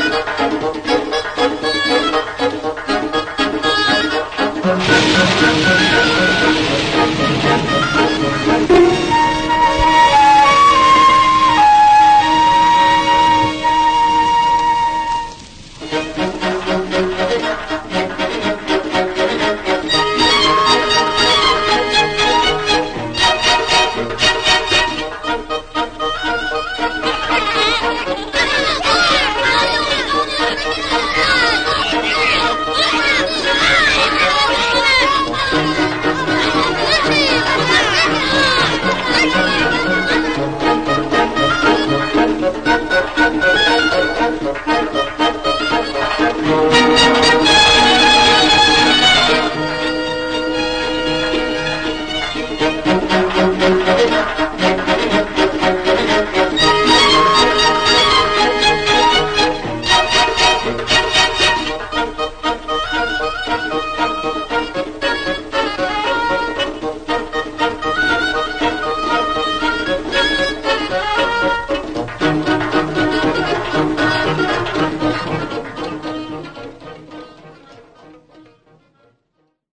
Thank you.